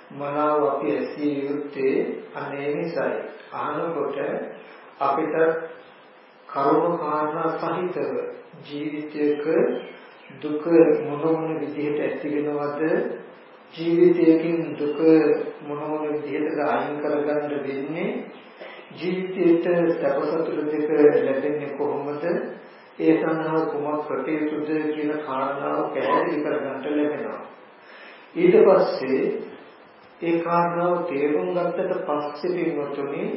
මනාව අපි ඇසිය යුත්තේ අනේ නිසයි. අහනකොට අපිට කරුණ කාරණා සහිතව ජීවිතයක දුක මොන විදිහට ඇති වෙනවද, ජීවිතයකින් දුක මොන විදිහටද අයින් කරගන්න වෙන්නේ, ජීවිතයට සැපසතුට දෙක ලැබෙන්නේ කොහොමද, ඒ සඳහා කුමක් කටයුතුද කියන කාරණාව පැහැදිලි කරගන්න ලැබෙනවා. ඊට පස්සේ ඒ කාරණාව තේරුම් ගත්තට පස්සේ පින්වතුනි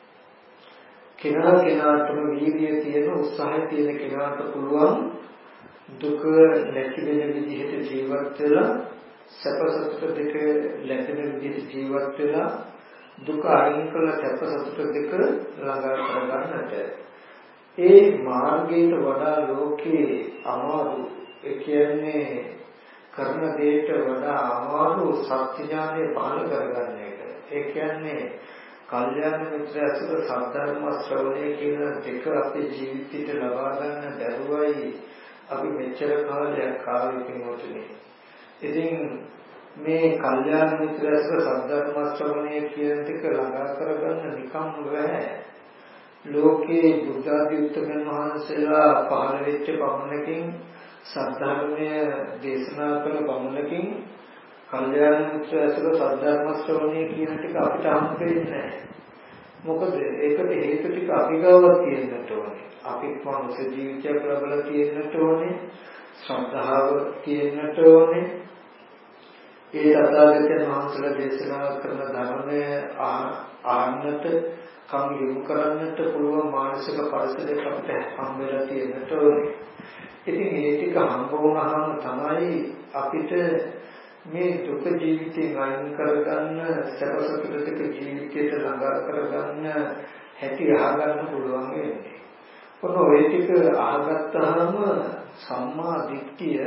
කෙනාටම වීර්යය තියෙන උත්සාහය තියෙන කෙනාට පුළුවන් දුක නැති වෙන විදිහට ජීවත් වෙලා සැපසතුට දෙක ලැබෙන විදිහට ජීවත් වෙලා දුක අයින් කළ සැපසතුට දෙක ළඟා කරගන්නට. ඒ මාර්ගයට වඩා ලෝකේ අමාරු, ඒ කියන්නේ කරන දෙයට වඩා අමාරු සත්‍ය ඥානය පහළ කරගන්න එක. ඒ කියන්නේ කල්යාණ මිත්‍ර ඇසුර සද්ධර්ම ශ්‍රවණය කියන දෙක අපේ ජීවිතයට ලබා ගන්න බැරුවයි අපි මෙච්චර කාලයක් ආවේ පින්වතුනි. ඉතින් මේ කල්යාණ මිත්‍ර ඇසුර සද්ධර්ම ශ්‍රවණය කියන දෙක ළඟා කරගන්න නිකම්ම බෑ. ලෝකේ බුද්ධ ආදී උත්තමයන් වහන්සේලා පහළ වෙච්ච පමණකින් සද්ධර්මය දේශනා කළ පමණකින් කල්යාණ මිත්‍ර ඇසුර සද්ධර්ම ශ්‍රවණය කියන ටික අපිට හම්බ වෙන්නේ නැහැ. මොකද ඒකට හේතු ටික අපි ගාව තියෙන්නට ඕනේ. අපිත් මනුෂ්‍ය ජීවිතයක් ලැබලා තියෙන්නට ඕනේ. ශ්‍රද්ධාව තියෙන්නට ඕනේ. ඒ තථාගතයන් වහන්සේලා දේශනා කරන ධර්මය අහන්නට, කම් යොමු කරන්නට පුළුවන් මානසික පරිසරයක් අපිට හම්බ වෙලා තියෙන්නට ඕනේ. ඉතින් මේ ටික හම්බ වුණාම තමයි අපිට මේ දුක ජීවිතයෙන් අයින් කරගන්න, සැපසතුටක ජීවිතයට ළඟා කරගන්න හැටි අහගන්න පුළුවන් වෙන්නේ. ඔන්න ඔය ටික අහගත්තාම සම්මා දිට්ඨිය,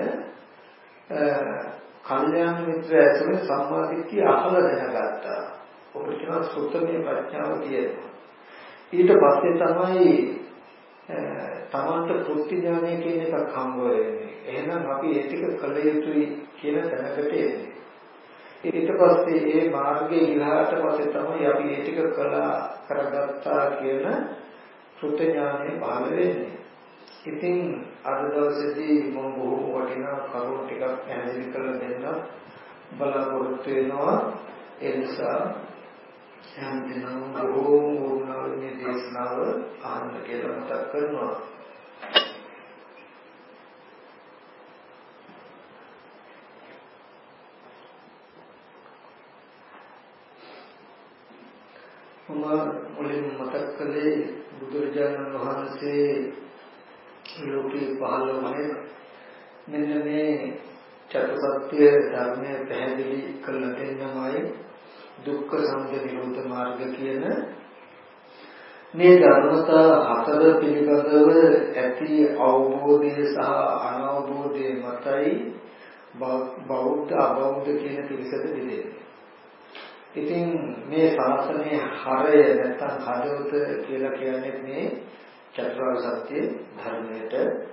කල්යාණ මිත්‍ර ඇසුරේ සම්මා දිට්ඨිය අහලා දැනගත්තා. ඔකට කියනවා සුත්තමේ ප්‍රඥාව කියලා. ඊට පස්සේ තමයි තමන්ට කෘත්‍ය ඥානය කියන එකක් හම්බ වෙන්නේ. එහෙනම් අපි ඒ ටික කළ යුතුයි කියන තැනකට එන්නේ. ඊට පස්සේ මේ මාර්ගයේ ඉලහාට පස්සේ තමයි අපි ඒ ටික කරගත්තා කියන කෘත්‍ය ඥානය පහළ වෙන්නේ. ඉතින් අද දවසේදී මම බොහොම වටිනා කරුණු ටිකක් පැහැදිලි කරලා දෙන්න බලාපොරොත්තු වෙනවා. ඒ නිසා හැමදෙනාම බොහෝම වුණාගේ මේ දේශනාව අහන්න කියලා මතක් කරනවා. මම මුලින් මතක් කළේ බුදුරජාණන් වහන්සේ ලෝකේ පහළ වුණේ මෙන්න මේ චතුසත්‍ය ධර්මය පැහැදිලි කරලා දෙන්නමයි දුක්ඛ සමුදය නිරෝධ මාර්ග කියන මේ ධර්මතා හතර පිළිබඳව ඇති අවබෝධය සහ අනවබෝධය මතයි බෞද්ධ අබෞද්ධ කියන පිරිසද බෙදෙන්නේ. ඉතින් මේ ශාසනයේ හරය නැත්නම් හදවත කියලා කියන්නේ මේ චතුරාර්ය සත්‍ය ධර්මයට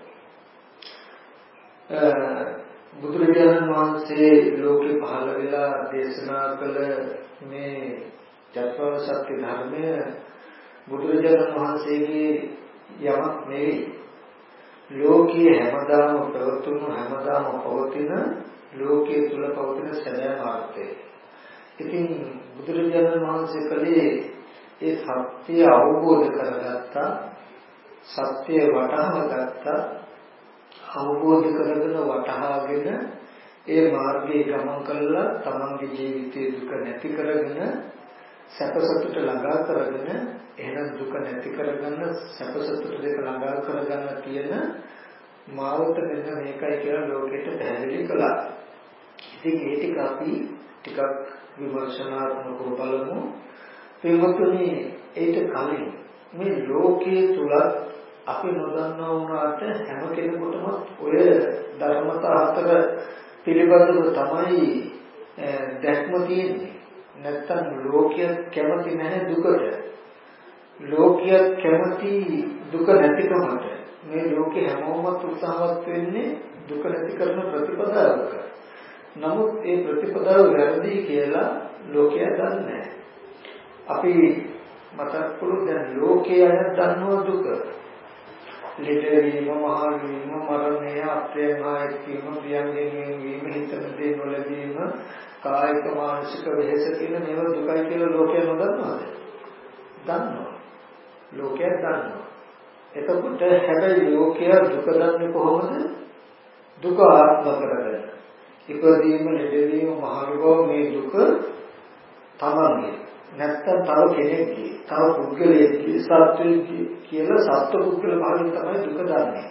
බුදුරජාණන් වහන්සේ ලෝකේ පහළ වෙලා දේශනා කළ මේ චතුරාර්ය සත්‍ය ධර්මය බුදුරජාණන් වහන්සේගේ යමක් නෙවෙයි. ලෝකයේ හැමදාම ප්‍රවතුණු හැමදාම පවතින ලෝකයේ තුල පවතින සැබෑ මාර්ගය. ඉතින් බුදුරජාණන් වහන්සේ කලේ ඒ සත්‍ය අවබෝධ කරගත්තා, සත්‍ය වටහා ගත්තා, අවබෝධ කරගෙන වටහාගෙන ඒ මාර්ගයේ ගමන් කළා තමන්ගේ ජීවිතයේ දුක නැති කරගෙන සැපසතුට ළඟා කරගෙන එහෙනම් දුක නැති කරගන්න සැපසතුට දෙක ළඟා කරගන්න තියෙන මාවත මෙන්න මේකයි කියලා ලෝකෙට පැහැදිලි කළා. ඉතින් ඒ ටික අපි ටිකක් විමර්ශනාත්මකව බලමු. පින්වත්නි, ඒක කලින් මේ ලෝකයේ තුල අපි නොදන්නා වුණාට හැම කෙනෙකුටම ඔය ධර්මතා හතර පිළිබඳව තමයි දැක්ම තියෙන්නේ. නැත්තම් ලෝකයේ කැමති නැහැ දුකට. ලෝකයේ කැමති දුක නැතිකමට. මේ ලෝකේ හැමෝම උත්සාහවත් වෙන්නේ දුක නැති කරන ප්‍රතිපදාවක. නමුත් ඒ ප්‍රතිපදාව වැරදි කියලා ලෝකයා දන්නේ නැහැ. අපි මතක් කළොත් දැන් ලෝකයේ අය දන්නවා දුක. ලෙඩවීම, මහලු වීම, මරණය, අප්‍රේමහායත් වීම, ප්‍රියංගෙන් වීම, හිතන දේ නොලැබීම, කායික මානසික වෙහෙස කියන මේවා දුකයි කියලා ලෝකයා නොදන්නවද? දන්නවා. ලෝකයා දන්නවා. එතකොට හැබැයි ලෝකයා දුක දන්නේ කොහොමද? දුක ආත්ම කරගෙන. ඉපදීම, ලෙඩවීම, මහලු බව මේ දුක තමන්ගේ. නැත්තම් තව කෙනෙක්ගේ, තව පුද්ගලයෙක්ගේ, සත්වයෙක්ගේ කියලා සත්ව පුද්ගල භාවයෙන් තමයි දුක දන්නේ.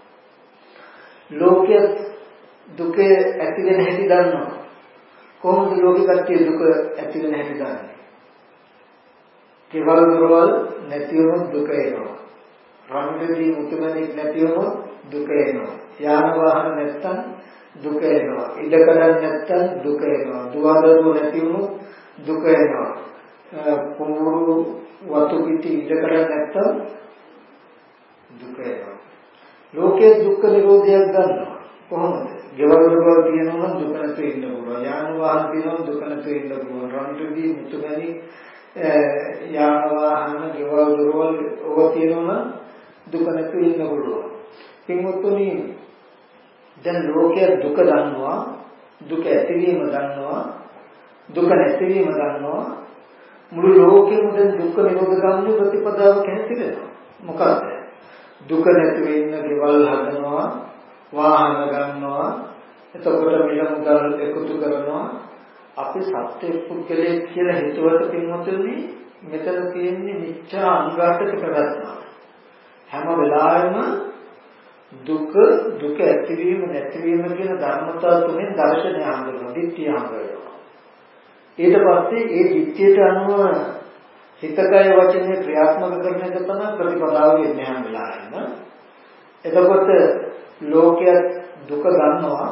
ලෝකයේ දුක ඇති වෙන හැටි දන්නවා. කොහොමද ලෝක කට්ටිය දුක ඇති වෙන හැටි දන්නේ? කෙවල් දරවල් නැතිවම දුක එනවා. රණ්ඩදී මුතුමැණික් නැතිවම දුක එනවා. යාන වාහන නැත්තම් දුක එනවා. ඉඩකඩම් නැත්තම් දුක එනවා. දුවදරුවෝ නැතිවම දුක එනවා. කුඹුරු වතු පිටි ඉඩකඩම් නැත්තම් දුක එනවා. ලෝකයේ දුක්ඛ නිරෝධයක් ගන්නවා. කොහොමද? ගෙවල් දරවල් තියෙනවා නම් දුක නැතුව ඉන්න පුළුවන්. යාන වාහන තියෙනවා නම් දුක නැතුව ඉන්න පුළුවන්. රණ්ඩදී මුතුමැණික් යාන වාහන ගෙවල් දරවල් ඕවා තියෙනවා නම් දුක නැතුව ඉන්න පුළුවන්. පින්වත්නි දැන් ලෝකයේ දුක දන්නවා, දුක ඇතිවීම දන්නවා, දුක නැතිවීම දන්නවා. මුළු ලෝකෙම දැන් දුක්ඛ නිරෝධ ගාමී ප්‍රතිපදාවක හැසිරෙනවා. මොකද දුක නැති වෙන්න ගෙවල් හදනවා, වාහන ගන්නවා, එතකොට මිල මුදල් එකතු කරනවා. අපි සත්‍ය පුද්ගලයෙක් කියලා හිතුවට පින්වතුනි මෙතන තියෙන්නේ මිච්ඡා අනුඝාතක ප්‍රඥාව. හැම වෙලාවෙම දුක ඇතිවීම නැතිවීම කියන ධර්මතාව තුනෙන් දර්ශනය හඳුනනවා, දිට්ඨිය හඳුනනවා. ඊට පස්සේ ඒ දිට්ඨියට අනුව හිතකය වචනේ ක්‍රියාත්මක කරන එක තමයි ප්‍රතිපදාව වෙන්නේ හැම වෙලාවෙම. එතකොට ලෝකයේ දුක ගන්නවා,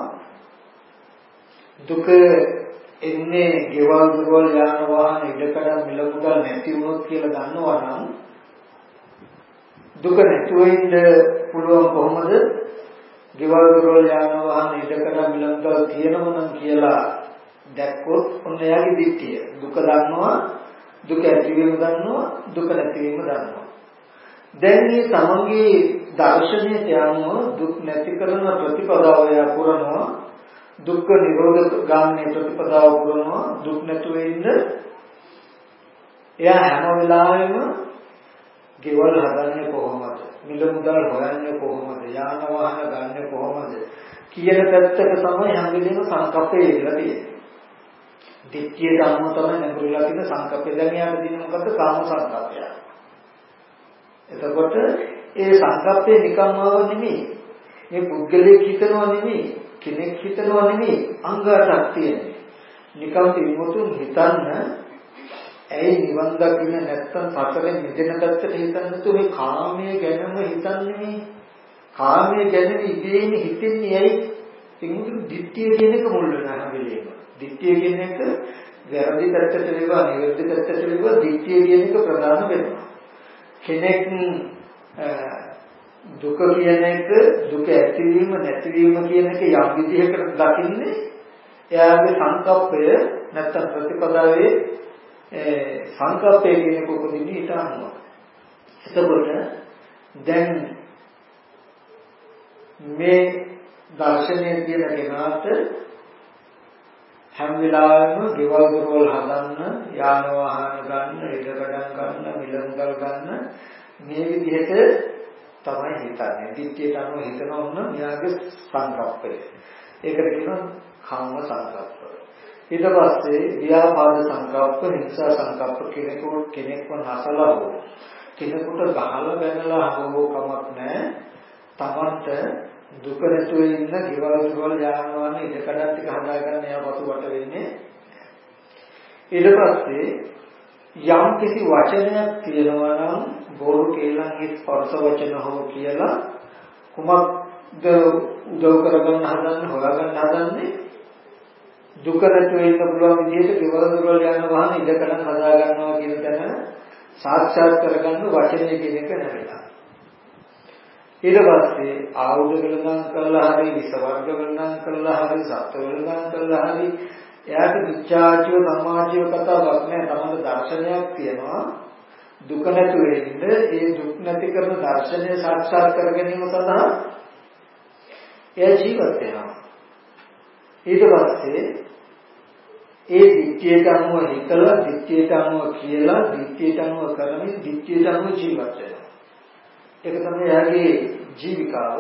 දුක එන්නේ ගෙවල් දොරවල් යාන වාහන ඉඩකඩම් මිල මුදල් නැති වුණොත් කියලා දන්නවා නම් දුක නැතුව ඉන්න පුළුවන් කොහොමද? ගෙවල් දොරවල් යාන වාහන ඉඩකඩම් මිල මුදල් තියෙනව නම් කියලා දැක්කොත් ඔන්න එයාගේ දිට්ඨිය. දුක දන්නවා, දුක ඇතිවීම දන්නවා, දුක නැතිවීම දන්නවා. දැන් මේ තමන්ගේ දර්ශනයට යනවා දුක් නැති කරන ප්‍රතිපදාව යපුරනවා, දුක්ඛ නිරෝධ ගාමී ප්‍රතිපදාව පුරනවා. දුක් නැතුව ඉන්න එයා හැම වෙලාවෙම ගෙවල් හදන්නේ කොහොමද? මිල මුදල් හොයන්නේ කොහොමද? යාන වාහන ගන්න කොහොමද? කියන පැත්තක තමයි හැම වෙලේම සංකප්පේ ඉඳලා තියෙන්නේ. දිට්ඨියට අනුව තමයි නඟුරුලා තියෙන සංකප්පේ. දැන් යාට තියෙන මොකද්ද? කාම සංකප්පය. එතකොට ඒ සංකප්පේ නිකම්මව නෙමෙයි. මේ පුද්ගලයෙක් හිතනවා නෙමෙයි. කෙනෙක් හිතනවා නෙමෙයි. අංග 8ක් තියෙනවා. නිකම් පින්වතුන් හිතන්න ඇයි නිවන් දකින්න නැත්තම් සතරෙන් මිදෙන පැත්තට හිතන්නේ තු මේ කාමයේ ගැනම හිතන්නේ නේ. කාමයේ ගැන ඉබේම හිතන්නේ ඇයි? පින්වතුන් දිට්ඨිය කියන එක මුල් වෙනවා හැම වෙලේම. දිට්ඨිය කියන එක වැරදි පැත්තට වේවා නිවැරදි පැත්තට වේවා දිට්ඨිය කියන එක ප්‍රධාන වෙනවා. කෙනෙක් දුක කියන එක දුක ඇතිවීම නැතිවීම කියන එක යම් විදිහකට දකින්නේ එයාගේ සංකප්පය නැත්තම් ප්‍රතිපදාවේ සංකප්පය කියන එක උපදින්නේ ඊට අනුව. එතකොට දැන් මේ දර්ශනය කියන කෙනාට හැම වෙලාවෙම ගෙවල් දොරවල් හදන්න, යාන වාහන ගන්න, ඉඩකඩම් ගන්න, මිල මුදල් ගන්න මේ විදිහට තමයි හිතන්නේ. දිට්ඨියට අනුව හිතනොත් මෙයාගේ සංකප්පය. ඒකට කියනවා කාම සංකප්ප. ඊට පස්සේ ව්‍යාපාද සංකප්ප, හිංසා සංකප්ප කෙනෙක්ව නැසලා හෝ කෙනෙකුට ගහලා බැනලා හෝ කමක් නැහැ. තමන්ට දුක නැතුව ඉන්න ගෙවල් දොරවල් යාන වාහන ඉඩකඩම් ටික හදාගන්න එයා වතුවට වෙන්නේ. ඊට පස්සේ යම් කිසි වචනයක් තියෙනවා නම් බොරු කේලන්ගේ ස්පර්ශ වචන හෝ කියලා කුමක්ද උදව් කරගන්න හදන්නේ හොයාගන්න හදන්නේ දුක නැතුව ඉන්න පුළුවන් විදිහට ගෙවල් දොරවල් යාන වාහන ඉඩකඩම් හදා ගන්නවා කියන තැන සාක්ෂාත් කරගන්න වචනය කියන එක නැරෙලා. ඊට පස්සේ ආයුධ වෙනදාම් කළා හරි විස වර්ග වෙනදාම් කළා හරි සත්ත්ව වෙනදාම් කළා හරි එයාට විචාචිව සමාජීව කතාවක් නෑ. තමයි දර්ශනයක් තියෙනවා. දුක නැතු වෙන්න ඒ දුක් නැති කරන දර්ශනය සාක්ෂාත් කර ගැනීම සඳහා එයා ජීවත් වෙනවා. ඊට පස්සේ ඒ දිට්ඨියට අනුව හිතලා දිට්ඨියට අනුව කියලා දිට්ඨියට අනුව කරමින් දිට්ඨියට අනුව ජීවත් වෙනවා. ඒක තමයි එයාගේ ජීවිකාව.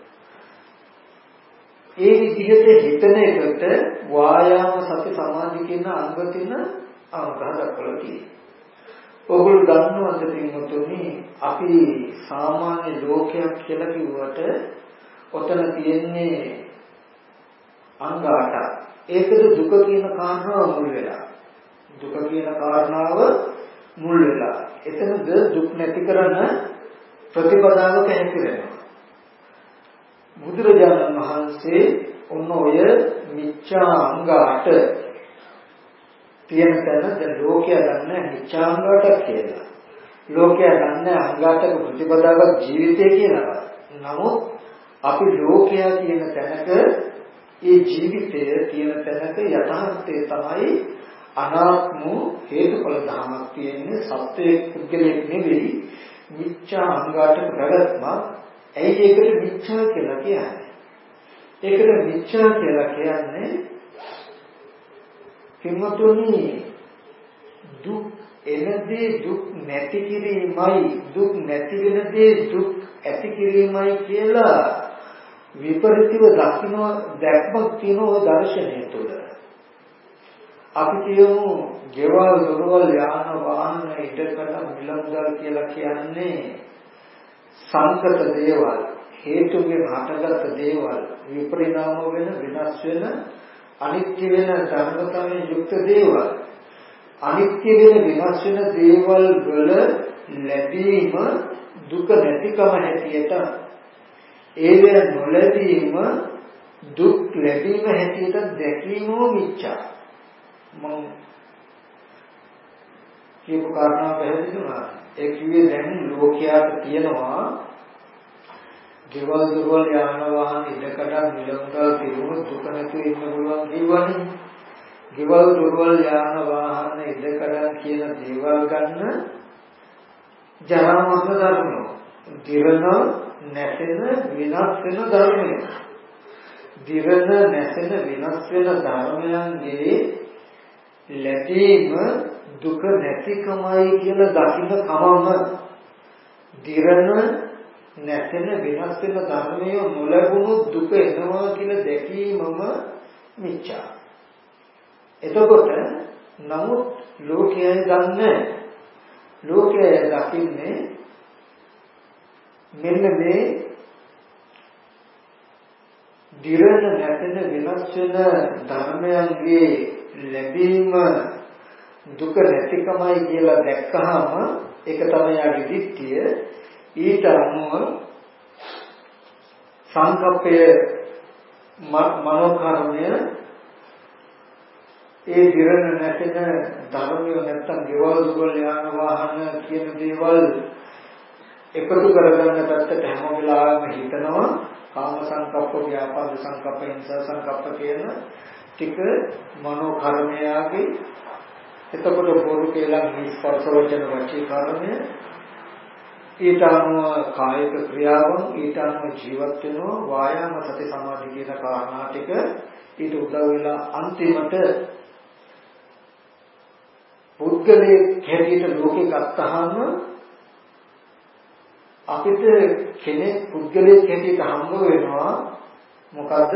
ඒ විදිහට හිතන එකට වායාම සති සමාධි කියන අංග තියෙන අංගහ දක්වලා තියෙනවා. ඔගොල්ලෝ දන්නවද පින්වතුනි අපි සාමාන්‍ය ලෝකයක් කියලා කිව්වට ඔතන තියෙන්නේ අංග 8ක්. ඒකද දුක කියන කාරණාව මුල් වෙලා. දුක කියන කාරණාව මුල් වෙලා. එතනද දුක් නැති කරන ප්‍රතිපදාවක හැසිරෙනවා. බුදුරජාණන් වහන්සේ ඔන්න ඔය මිච්ඡා අංග 8 තියෙන තැන දැන් ලෝකයා දන්නේ මිච්ඡාංග 8ක් කියලා. ලෝකයා දන්නේ අංග 8ක ප්‍රතිපදාවක් ජීවිතය කියලා. නමුත් අපි ලෝකයා කියන තැනක ඒ ජීවිතය කියන තැනක යථාර්ථය තමයි අනාත්ම හේතුඵල ධර්මයක් තියෙන්නේ. සත්‍යයේ පුද්ගලයක් නෙවෙයි මිච්ඡා අංග 8ක ප්‍රගත්මක්. ඇයි ඒකට මිච්ඡා කියලා කියන්නේ? ඒකට මිච්ඡා කියලා කියන්නේ කිමතුනි දුක් එනදී දුක් නැති කිරීමයි දුක් නැති වෙනදී දුක් ඇති කිරීමයි කියලා විපරිතව දකින්න දැක්මක් තියෙන ඔය දර්ශනය තුළ අපි කියමු ගෙවල් දොරවල් යාන වාහන ඉදකට මිලමුදල් කියලා කියන්නේ සංකත දේවල් හේතුන්ගෙන් හටගත් දේවල් විපරිණාම වෙන වෙනස් වෙන අනිත්‍ය වෙන ධර්මතාවයෙන් යුක්ත දේවල් අනිත්‍ය වෙන වෙනස් වෙන දේවල් වල ලැබීම දුක නැතිකම හැටියට ඒවැ නොලැබීම දුක් ලැබීම හැටියට දැකීම මිච්ඡා. මම කියපු කාරණා පැහැදිලි වුණා. ඒ කිව්වේ දැන් ලෝකයාට තියෙනවා ගෙවල් දොරවල් යාන වාහන ඉඩකඩ මිලමුදල් තිබුණොත් දුක නැතුව ඉන්න පුළුවන් කියවනේ. ගෙවල් දොරවල් යාන වාහන ඉඩකඩ කියන දේවල් ගන්න ජරා මරණ ධර්මය. දිරන නැසෙන විනාශ වෙන ධර්මය. දිරන නැසෙන විනාශ වෙන ධර්මයන්ගේ ලැබීම දුක නැතිකමයි කියලා දකින්න කමම දිරන නැසෙන වෙනස් වෙන ධර්මය නොලැබුණු දුක එනවා කියලා දැකීමම මිච්ඡා. එතකොට නමුත් ලෝකයේ දන්නේ ලෝකයේ දකින්නේ මෙන්න මේ දිරන නැසෙන වෙනස් වෙන ධර්මයන්ගේ ලැබීම දුක නැතිකමයි කියලා දැක්කහම ඒක තමයි අදිත්‍ය. ඊට අනුව සංකප්පය මනෝකර්මය ඒ දිරණ නැතින ධර්මය නැත්තම් ගෙවල් දුරවල් යාන වාහන කියන දේවල් එකතු කරගන්න පැත්තට හැම වෙලාවෙම හිතනවා. කාම සංකප්ප, ව්‍යාපාද සංකප්ප, හිංසා සංකප්ප කියන ටික මනෝකර්මයාගේ. එතකොට බොරු කියලා ස්පර්ශ වචන වචී කර්මය ඊට අනුව කායික ක්‍රියාවන් ඊට අනුව ජීවත් වෙනවා. වායාම සති සමාධි කියන කාරණා ටික ඊට උදව් වෙලා අන්තිමට පුද්ගලයේ හැටියට ලෝකේ ගත්තාම අපිට කෙනෙක් පුද්ගලයේ හැටියට හම්බ වෙනවා. මොකද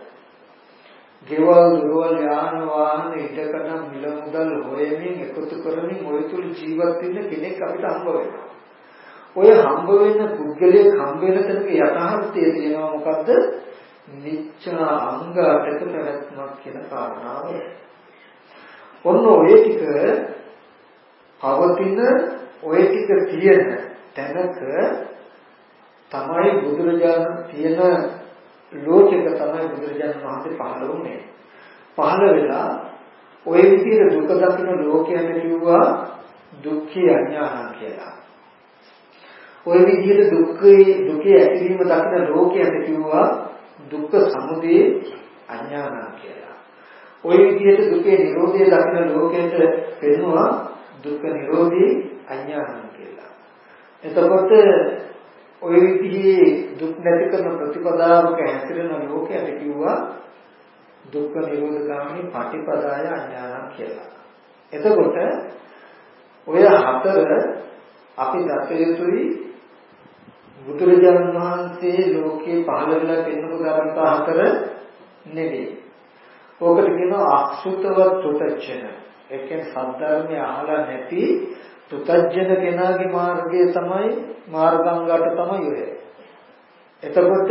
ගෙවල් දොරවල් යාන වාහන ඉඩකඩ මිල මුදල් හොයමින් එකතු කරමින් ඔය තුල ජීවත් වෙන කෙනෙක් අපිට හම්බ වෙනවා. ඔය හම්බ වෙන පුද්ගලයෙක් හම්බ වෙන තැනක යථාර්ථය තියෙනවා. මොකද්ද? මිච්ඡා අංග 8ක පැවැත්මක් කියන කාරණාව. ඔන්න ඔය ටික පවතින ඔය ටික තියෙන තැනක තමයි බුදුරජාණන් තියෙන ලෝකෙක තමයි බුදුරජාණන් වහන්සේ පහළ වුණේ. පහළ වෙලා ඔය විදිහට දුක දකින ලෝකයට කිව්වා දුක්ඛේ අඥානං කියලා. ඔය විදිහට දුකේ ඇතිවීම දකින ලෝකයට කිව්වා දුක්ඛ සමුදය අඥානං කියලා. ඔය විදිහට දුකේ නිරෝධය දකින ලෝකයට පෙන්වුවා දුක්ඛ නිරෝධී අඥානං කියලා. එතකොට ඔය විදිහේ දුක් නැති කරන ප්‍රතිපදාවක හැසිරෙන ලෝකයට කිව්වා දුක්ඛ නිරෝධ ගාමී පටිපදාය අඥානං කියලා. එතකොට ඔය හතර අපි දත යුතුයි බුදුරජාණන් වහන්සේ ලෝකේ පහළ වෙලා පෙන්වපු ධර්මතා හතර නෙවෙයි. ඕකට කියනවා අසුතවත් තුතච්චන. ඒ කියන්නේ සද්ධර්මය අහලා නැති තුතජ්ජන කෙනාගේ මාර්ගය තමයි මාර්ගාංගයට තමයි ඔය. එතකොට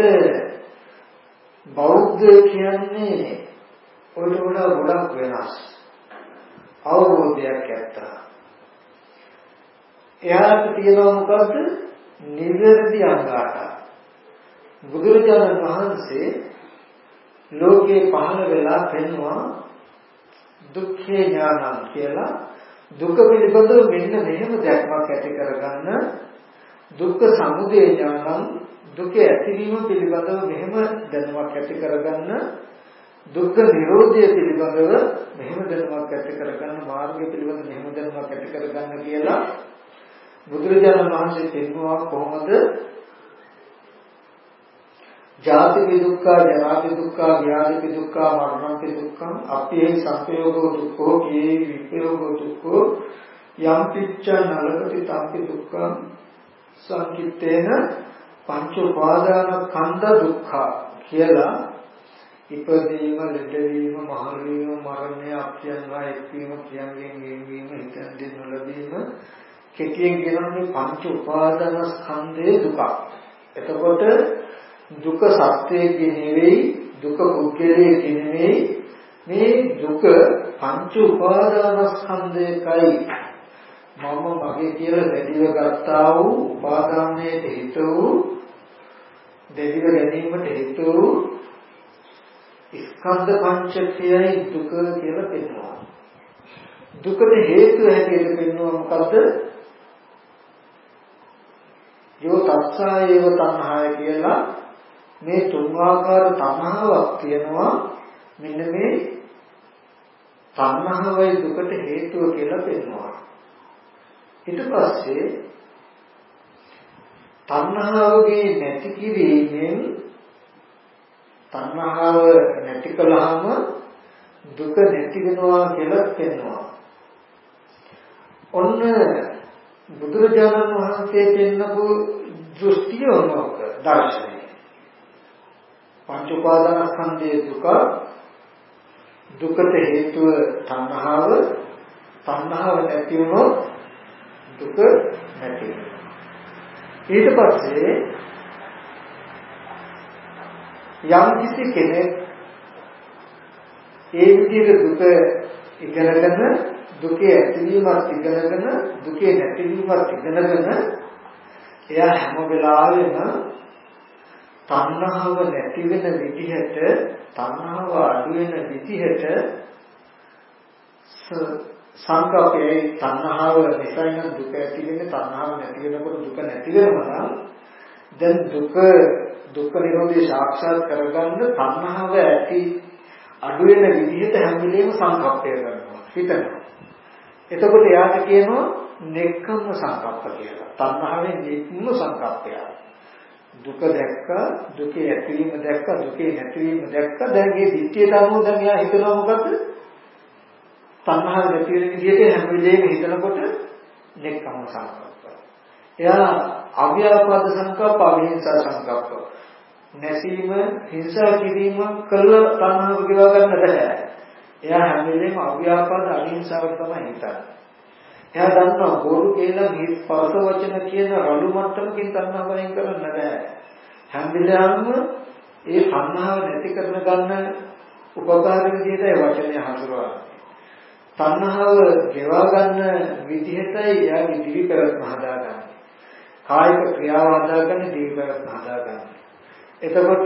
බෞද්ධ කියන්නේ ඔයිට වඩා ගොඩක් වෙනස්. අවබෝධයක් ඇත්තා. එයාට තියෙනවා මොකද්ද? නිවැරදි අංගාට. බුදුරජාණන් වහන්සේ ලෝකේ පහළ වෙලා පෙන්වුවා දුක්ඛේ ඥානං කියලා දුක පිළිබඳව මෙන්න මෙහෙම දැක්මක් ඇති කරගන්න දුක්ඛ සමුදය ඥානං දුක ඇතිවීම පිළිබඳව මෙහෙම දැනුමක් ඇති කරගන්න දුක්ඛ නිරෝධය පිළිබඳව මෙහෙම දැනුමක් ඇති කරගන්න මාර්ගය පිළිබඳව මෙහෙම දැනුමක් ඇති කරගන්න කියලා බුදුරජාණන් වහන්සේ පෙන්වුවා කොහොමද ජාතිපි දුක්ඛ ජරාපි දුක්ඛ ව්‍යාධිපි දුක්ඛ මරණපි දුක්ඛ අප්පේ සංපයෝගෝ දුක්ඛෝ කී විපයෝගෝ දුක්ඛෝ යම් පිච්ඡ නලකති තම්පි දුක්ඛ සංකිට්ඨේන පංච උපාදාන කන්ද දුක්ඛ කියලා ඉපදීම ලෙඩවීම මහලු වීම මරණය අප්‍යංගා එක්වීම කියන්ගෙන් ගෙවීම හිතෙන් දෙ නොලැබීම කෙටියෙන් කියනන්නේ පංච උපාදාන ස්කන්ධයේ දුක. එතකොට දුක සත්‍යයේ නෙවෙයි දුක පුද්ගලයේ නෙවෙයි මේ දුක පංච උපාදාන ස්කන්ධයකයි මම මගේ කියලා දැඩිව ගත්තා වූ උපාදානයේ හේතු වූ දැඩිව ගැනීමට හේතු වූ ස්කන්ධ පංචකයයි දුක කියලා පෙන්නනවා. දුකට හේතු හැටියට පෙන්වුවා මොකද්ද? යෝ තත්සායව තණ්හාය කියලා මේ තුන් ආකාර තණ්හාවක් තියෙනවා. මෙන්න මේ තණ්හාවයි දුකට හේතුව කියලා පෙන්වනවා. ඊට පස්සේ තණ්හාවගේ නැති කිරීමෙන් තණ්හාව නැති කළාම දුක නැති වෙනවා කියලා පෙන්වනවා. ඔන්න බුදුරජාණන් වහන්සේ පෙන්නපු දෘෂ්ටිය මොනවාද? දර්ශනය. පංච උපාදානස්කන්ධයේ දුකට හේතුව තණ්හාව නැති වුණොත් දුක නැති වෙනවා. ඊට පස්සේ යම් කිසි කෙනෙක් ඒ විදිහට දුක ඉගෙනගෙන දුකේ ඇතිවීමත් ඉගෙනගෙන දුකේ නැතිවීමත් ඉගෙනගෙන එයා හැම වෙලාවෙම තණ්හාව නැති වෙන විදිහට තණ්හාව අඩු වෙන විදිහට සංකප්පේ තණ්හාව නිසා නම් දුක ඇති වෙන්නේ තණ්හාව නැති වෙනකොට දුක නැති වෙනවා නම් දැන් දුක්ඛ නිරෝධය සාක්ෂාත් කරගන්න තණ්හාව ඇති අඩු වෙන විදිහට හැම වෙලේම සංකප්පය කරනවා හිතනවා. එතකොට එයාට කියනවා නෙක්ඛම්ම සංකප්ප කියලා. තණ්හාවෙන් නෙක්ඛම්ම සංකප්පය. දුක දැක්කා, දුකේ ඇතිවීම දැක්කා, දුකේ නැතිවීම දැක්කා. දැන් මේ දිට්ඨියට අනුව දැන් එයා හිතනවා මොකද්ද? තණ්හාව නැති වෙන විදිහට හැම වෙලේම හිතනකොට නෙක්ඛම්ම සංකප්ප. එයා අව්‍යාපාද සංකප්ප, අවිහිංසා සංකප්ප. නැසීම, හිංසා කිරීම කළ තණ්හාව ගෙවා ගන්න බෑ. එයා හැම වෙලේම අව්‍යාපාද අවිහිංසාවට තමයි හිතන්නේ. එයා දන්නවා බොරු කියලා මේ පරස වචන කියන රළු මට්ටමකින් තණ්හාව වයින් කරන්න බෑ. හැම වෙලාවෙම ඒ තණ්හාව නැති කරන ගන්න උපකාරී විදිහටයි වචනය හසුරවන්නේ. තණ්හාව ගෙවා ගන්න විදිහටයි එයාගේ දිවි පැවැත්ම හදාගන්නේ. කායික ක්‍රියාව හදාගන්න දිවි පැවැත්ම හදාගන්න. එතකොට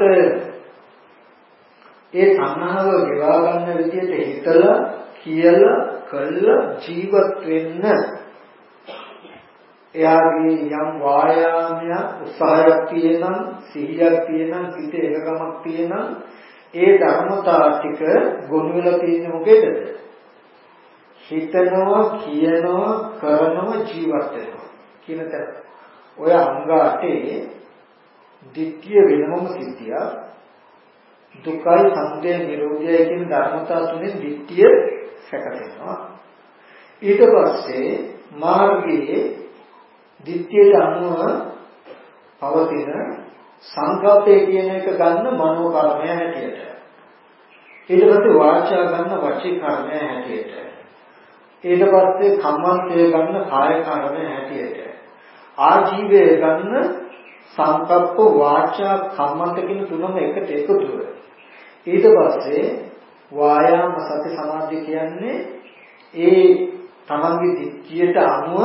ඒ තණ්හාව ගෙවා ගන්න විදිහට හිතලා කියලා කළා ජීවත් වෙන්න එයාගේ යම් වායාමයක් උත්සාහයක් තියෙනම් සිහියක් තියෙනම් හිතේ එකකමක් තියෙනම් ඒ ධර්මතා ටික ගොනු වෙලා තියෙන්නේ මොකේද? හිතනවා, කියනවා, කරනවා, ජීවත් වෙනවා කියන තැන. ඔය අංග 8 ditthිය වෙනම සිද්ධිය. දුකයි සමුදය නිරෝධය කියන ධර්මතා තුනෙන් ditthිය සැකසෙනවා. ඊට පස්සේ මාර්ගයේ ditthියට අනුව පවතින සංකප්පය කියන එක ගන්න මනෝ කර්මය හැටියට. ඊට පස්සේ වාචා ගන්න වචී කර්මය හැටියට. ඊට පස්සේ කම්මන්තය ගන්න කාය කර්මය හැටියට. ආජීවය ගන්න සංකප්ප වාචා කම්මන්ත කියන තුනම එකට එකතු වෙනවා. ඊට පස්සේ වායාම සති සමාධිය කියන්නේ ඒ තමන්ගේ ditthියට අනුව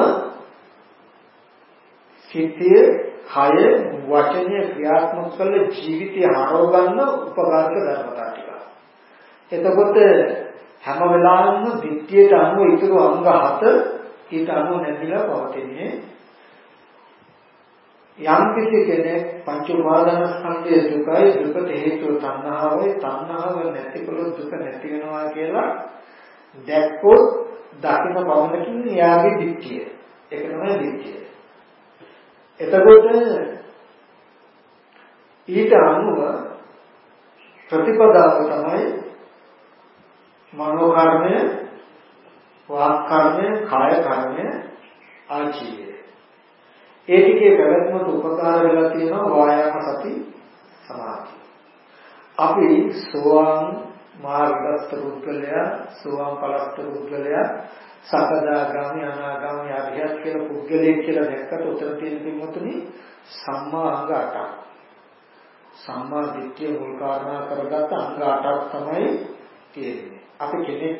සිතේ කය වචනය ක්‍රියාත්මක කළ ජීවිතය හරව ගන්න උපකාරක ධර්මතා ටික. එතකොට හැම වෙලාවෙම ditthියට අනුව ඊටු අංග 7 ඊට අනුව නැතිලා පවතින්නේ. යම් කිසි කෙනෙක් පංච උපාදානස්කන්ධයේ දුකයි දුකට හේතුව තණ්හාවයි තණ්හාව නැතිකොලොත් දුක නැති වෙනවා කියලා දැක්කොත් දකින්න බවකින් යාගේ ditthිය. ඒක තමයි ditthිය. එතකොට ඊට අනුව ප්‍රතිපදාව තමයි මනෝ කර්මය, වාක් කර්මය, කාය කර්මය, ආජීවය. ඒ ටිකේ ප්‍රවැත්මට උපකාර වෙලා තියෙනවා වායාම සති සමාධිය. අපි සෝවාන් මාර්ගස්ත පුද්ගලයා, සෝවාන් පලස්ත පුද්ගලයා, සකදාගාමි, අනාගාමි, අරිහත් කියලා පුද්ගලයෙක් කියලා දැක්කට උතර තියෙන පින්වතුනි සම්මා අංග 8ක්. සම්මා දිට්ඨිය මුල් කාරණා කරගත්ත අංග 8ක් තමයි තියෙන්නේ. අපි කෙනෙක්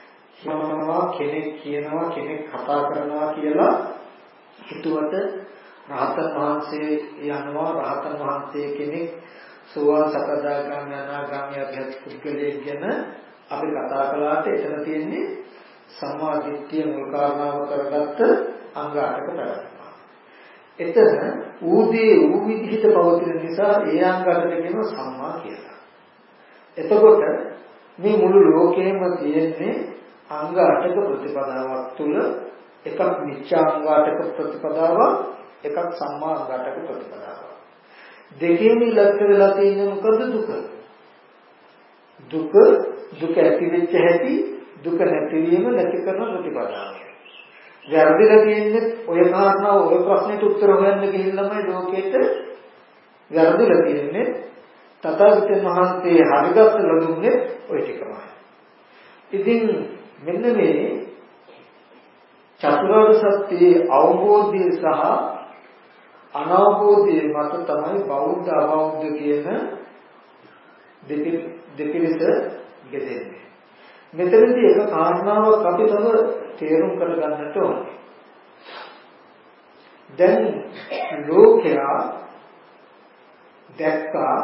කියනවා කෙනෙක් කතා කරනවා කියලා හිතුවට රහතන් වහන්සේ යනවා, රහතන් වහන්සේ කෙනෙක් සෝවාන් සකදාගාමි අනාගාමි අරිහත් පුද්ගලයෙක් ගැන අපි කතා කළාට එතන තියෙන්නේ සම්මා දිට්ඨිය මුල් කාරණාව කරගත්ත අංග 8ක පැවැත්ම. එතන ඌදී ඌ විදිහට පවතින නිසා ඒ අංග 8ට කියනවා සම්මා කියලා. එතකොට මේ මුළු ලෝකෙම තියෙන්නේ අංග 8ක ප්‍රතිපදාවක් තුල එකක් මිච්ඡා අංග 8ක ප්‍රතිපදාවක්, එකක් සම්මා අංග 8ක ප්‍රතිපදාවක්. දෙකේම ඉලක්ක වෙලා තියෙන්නේ මොකද? දුක ඇති වෙච්ච හැටි, දුක නැතිවීම නැති කරන ප්‍රතිපදාව. වැරදිලා තියෙන්නේ ඔය කාරණාව, ඔය ප්‍රශ්නෙට උත්තර හොයන්න ගිහිල්ලාමයි ලෝකෙට වැරදිලා තියෙන්නේ. තථාගතයන් වහන්සේ හරිගස්ස ලැබුණේ ඔය ටිකමයි. ඉතින් මෙන්න මේ චතුරාර්ය සත්‍යයේ අවබෝධය සහ අනවබෝධය මත තමයි බෞද්ධ අබෞද්ධ කියන දෙපිරිස ගෙදෙන්නේ. මෙතනදී එක කාරණාවක් අපි තව තේරුම් කරගන්නට ඕනේ. දැන් ලෝකයා දැක්කා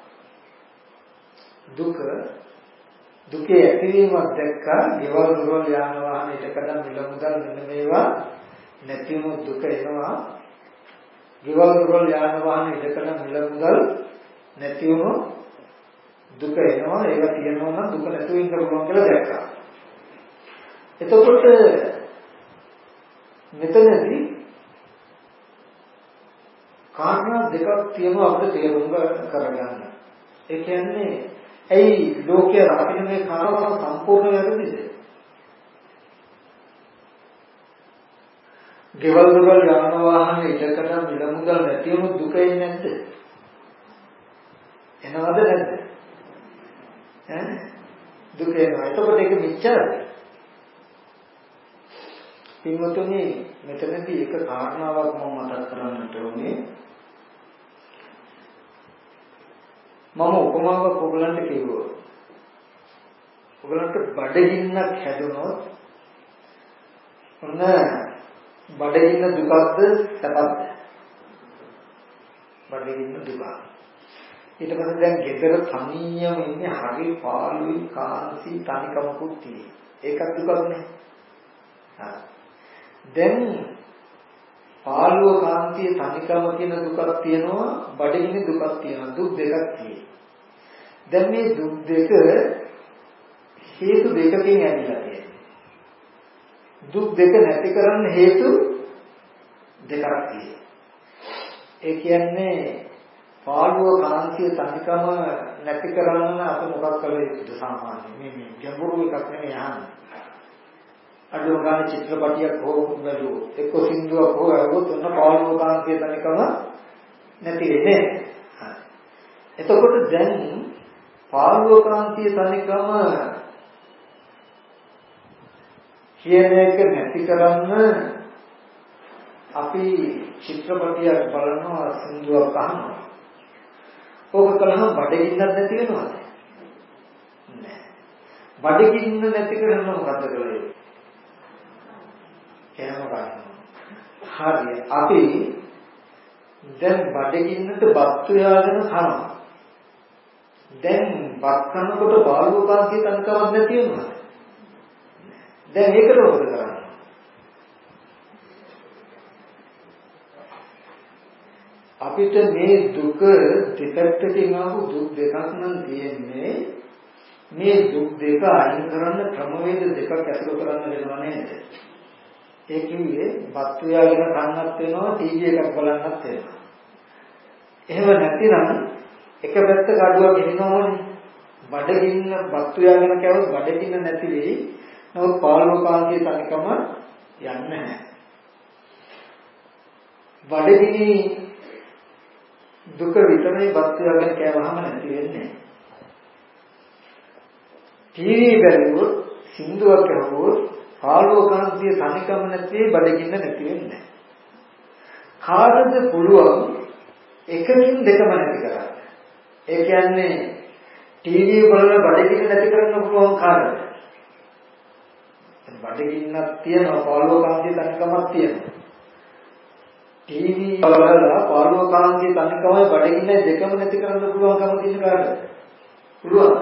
දුකේ ඇතිවීමක් දැක්කා. ගෙවල් දොරවල් යාන වාහන ඉදකඩම් මිල මුදල් මෙන්න මේවා නැතිවම දුක එනවා. ගෙවල් දොරවල් යාන වාහන ඉදකඩම් මිල මුදල් නැතිවම දුක එනවා. ඒක තියෙනවා නම් දුක නැතුව ඉන්න පුළුවන් කියලා දැක්කා. එතකොට මෙතනදී කාරණා දෙකක් තියෙනවා අපිට තේරුම් කරගන්න. ඒ කියන්නේ ඇයි ලෝකයේ රකින්න මේ කාරණා සම්පූර්ණ වැරදිද? ගෙවල් දොරවල් යාන වාහන ඉදකට මිල මුදල් නැතිවම දුක එන්නේ නැද්ද? එනවද නැද්ද? දුක එනවා. එතකොට ඒක මිච්ඡාද? පින්වතුනි මෙතනදී එක කාරණාවක් මම මතක් කරන්නට ඕනේ. මම උපමාවක් ඔයගලන්ට කිව්වා. ඔයගලන්ට බඩගින්නක් හැදුනොත් ඔන්න බඩගින්න දුකක්ද සැපද? බඩගින්න දුක. ඊට පස්සේ දැන් ගෙදර තනියම ඉන්නේ හරි පාළුයි කාන්සි තනිකමකුත් තියෙයි. ඒකත් දුකක් නේ. දැන් පාළුව කාන්තිය තනිකම කියන දුකක් තියෙනවා, බඩගිනි දුකක් තියෙනවා. දුක් දෙකක් තියෙනවා. දැන් මේ දුක් දෙක හේතු දෙකකින් ඇතිලා තියෙනවා. දුක් දෙක නැති කරන්න හේතු දෙකක් තියෙනවා. ඒ කියන්නේ පාළුව කාන්තිය තනිකම නැති කරන්න අප මොකක් කළ යුතුද සාමාන්‍යයෙන්? මේ ගැඹුරු එකක් නෙමෙයි අහන්නේ. අඩුව ගන්න චිත්‍රපටියක් හෝ බැලුවොත් එක්ක සින්දුවක් හෝ ඇහුවොත් ඔන්න පාළුව කාන්තිය තනිකම නැති වෙන්නේ. එතකොට දැන් පාළුව කාන්තිය තනිකම කියන එක නැති කරන්න අපි චිත්‍රපටියක් බලනවා, සින්දුවක් අහනවා. ඕක කළාම බඩගින්නක් නැති වෙනවද? නෑ. බඩගින්න නැති කරන්න මොකද කරන්නේ? කෑම ගන්නවා. හරි. අපි දැන් බඩගින්නට බත් උයාගෙන කනවා. දැන් බත් කනකොට පාළුව කාන්තිය තනිකමක් නැති වෙනවද? දැන් ඒකට මොකද කරන්නේ? අපිට මේ දුක දෙපැත්තකින් ආපු දුක් දෙකක් නම් තියෙන්නේ. මේ දුක් දෙක අයින් කරන්න ක්‍රමවේද දෙකක් ඇසුරු කරන්න වෙනවා නේද? ඒ කියන්නේ බත් උයාගෙන කන්නත් වෙනවා, ටීවී එකක් බලන්නත් වෙනවා. එහෙම නැතිනම් එක පැත්තක අඩුවක් ගෙනිනවනේ. බඩගින්න බත් උයාගෙන කෑවොත් බඩගින්න නැති වෙයි. නමුත් පාළුව කාන්තිය තනිකම යන්නේ නැහැ. බඩගිනි දුක විතරයි බත් උයාගෙන කෑවහම නැති වෙන්නේ. ටීවී බැලුවොත්, සින්දුවක් අහුවොත් පාළුව කාන්තිය තනිකම නැති බඩගින්න නැති වෙන්නේ. කාටද පුළුවන් එකකින් දෙකම නැති කරන්න? ඒ කියන්නේ ටීවී බලලා බඩගින්න නැති කරන්න පුළුවන් කාටද? බඩගින්නක් තියෙනවා, පාළුව කාන්තිය තනිකමක් තියෙනවා. ටීවී බලලා පාළුව කාන්තිය තනිකමයි බඩගින්න දෙකම නැති කරන්න පුළුවන්කම තියෙන කාටද? පුළුවන්.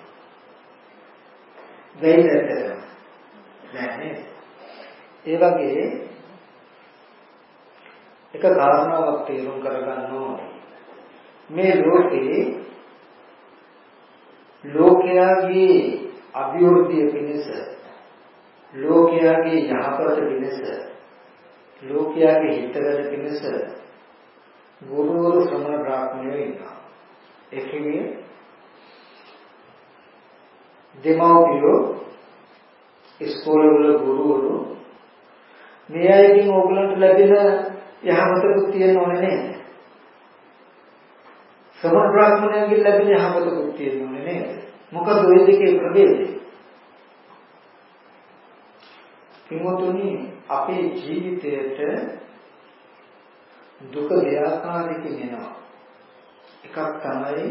වෙන්නේ නැහැ. ඒ වගේ එක කාරණාවක් තේරුම් කරගන්න ඕනේ. මේ ලෝකයාගේ අභිවෘද්ධිය පිණිස, ලෝකයාගේ යහපත පිණිස, ලෝකයාගේ හිතවල පිණිස ගුරුවරු ශ්‍රමණ බ්‍රාහ්මණයෝ ඉන්නවා. ඒකෙන්නේ දෙමව්පියෝ, ඉස්කෝලවල ගුරුවරු මේ අයකින් ඕගලන්ට ලැබෙන යහපතකුත් තියෙන්න ඕනේ නේද? ශ්‍රමණ බ්‍රාහ්මණයන්ගෙන් ලැබෙන යහපතකුත් තියෙන්න ඕනේ නේද? මොකද ওই දෙකේ ප්‍රභේදය? කිමතුනි, අපේ ජීවිතයට දුක දෙආකාරයකින් එනවා. එකක් තමයි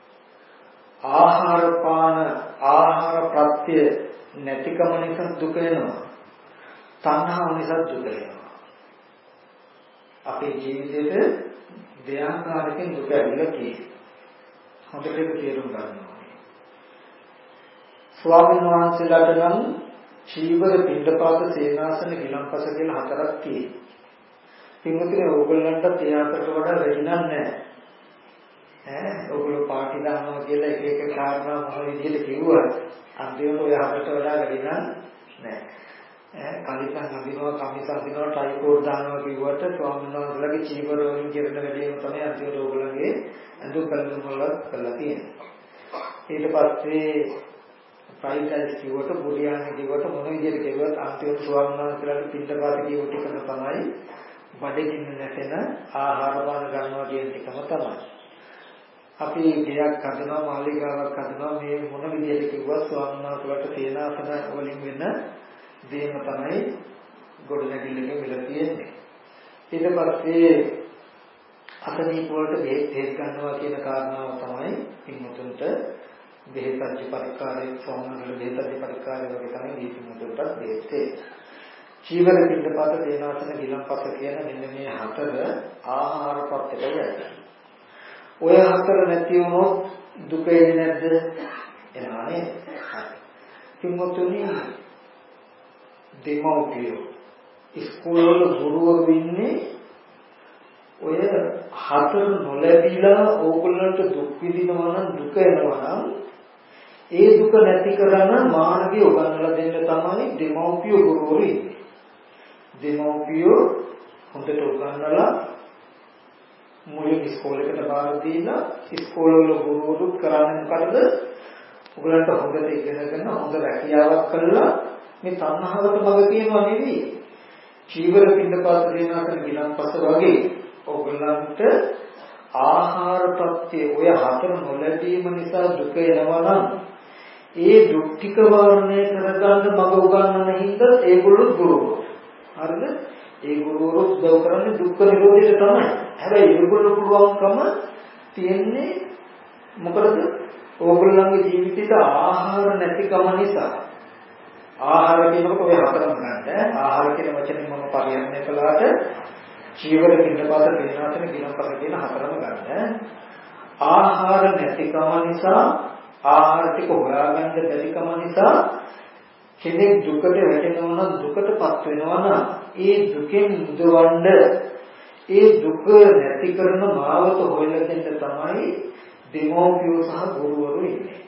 ආහාර ප්‍රත්‍ය නැතිකම නිසා දුක එනවා. තණ්හාව නිසා දුක එනවා. අපේ ජීවිතේට දෙආකාරයකින් දුක ඇවිල්ලා තියෙනවා. හොඳට තේරුම් ගන්න ඕනේ. ස්වාමීන් වහන්සේලාට නම් චීවර, පිණ්ඩපාත, සේනාසන, ගිලන්පස කියලා හතරක් තියෙනවා. පින්වතුනි, ඕගොල්ලන්ට තියාකට වඩා වැඩි නැහැ. ඔයගොල්ලෝ පාටි දානවා කියලා එක එක කාරණා මොන විදිහට කිව්වත් අන්තිමට ඔය හතරට වඩා වැඩි නැහැ. කලිසම් අඳිනවා, කමිස අඳිනවා, ටයිකෝඩ් දානවා කිව්වට ස්වාමීන් වහන්සේලාගේ චීවර වලින් කරන වැඩේම තමයි අන්තිමට ඕගොල්ලන්ගේ අඳුම් කළඳුම් වල කරලා තියෙන්නේ. ඊට පස්සේ ෆ්‍රයිඩ් රයිස් කිව්වට, බුරියානි කිව්වට මොන විදිහට කිව්වත් අන්තිමට ස්වාමීන් වහන්සේලාගේ පිටපාත කියව ටිකම තමයි බඩගින්න නැතන ආහාර පාන ගන්නවා කියන ටිකම තමයි. අපි ගයක් හදනවා, මාලිගාවක් හදනවා, මේ මොන විදිහට කිව්වත් ස්වාමීන් වහන්සේලාට තේනාසන වලින් වෙන දේම තමයි ගොඩනැගිල්ලක විල තියෙන්නේ. ඊට පස්සේ අසනීප වලට බෙහෙත් ගන්නවා කියන කාරණාව තමයි පින්මුතුන්ට බෙහෙත් පරිකාරයේ ස්වාමීන් බෙහෙත් පරිකාරයේ වගේ තමයි දීපිමුතුන්ට බෙහෙත්. චීවර, පිණ්ඩපාත, තේනාසන, ගිලන්පස කියන මෙන්න මේ හතර ආහාර ප්‍රත්‍යයයි. ඔය හතර නැති වුණොත් දුක එන්නේ නැද්ද? එනවා නේද? පින්වතුනි, දෙමව්පියෝ ඉස්කෝලවල ගුරුවරු ඉන්නේ ඔය හතර නොලැබිලා ඕගොල්ලන්ට දුක් විඳිනවා නම් දුක එනවා නම් ඒ දුක නැති කරන මාර්ගය උගන්වලා දෙන්න තමයි දෙමව්පියෝ ගුරුවරු ඉන්නේ. දෙමව්පියෝ හොඳට උගන්වලා මුලින් ඉස්කෝලේකට බාර දීලා ඉස්කෝලවල ගුරුවරු කරන්නේ මොකටද? ඔයගලන්ට හොඳට ඉගෙනගෙන හොඳ රැකියාවක් කරලා මේ තණ්හාවට බග කියනවා නෙවෙයි. චීවර පින්නපාත දේනාසන ගිලන්පස වගේ ඔයගලන්ට ආහාර ප්‍රත්‍ය ඔය හතර නොලැබීම නිසා දුක එනවා නම් ඒ දුක් ටික වර්ණය කරගන්න මග උගන්වන හින්දා ඒගොල්ලෝ ගුරුවරු. හරිද? ඒ ගුරුවරු උදව් කරන්නේ දුක්ඛ නිරෝධයට තමයි. හැබැයි ඒගොල්ලෝ පුළුවන්කම තියෙන්නේ මොකටද? ඕගොල්ලන්ගේ ජීවිතේට ආහාර නැතිකම නිසා. ආහාර කියනකොට ඔය හතරම ගන්න. ආහාර කියන වචනේ මම පරිහරණය කළාට චීවර පින්නපාත පින්නාසන ගිලන්පස කියන හතරම ගන්න. ආහාර නැතිකම නිසා ආහාර ටික හොයාගන්න බැරිකම නිසා කෙනෙක් දුකට වැටෙනවා නම් දුකටපත් වෙනවා නම් ඒ දුකෙන් මුදවන්න ඒ දුක නැති කරන මාවත හොයලා දෙන්න තමයි දෙමෝපියෝ සහ ගුරුවරු ඉන්නේ.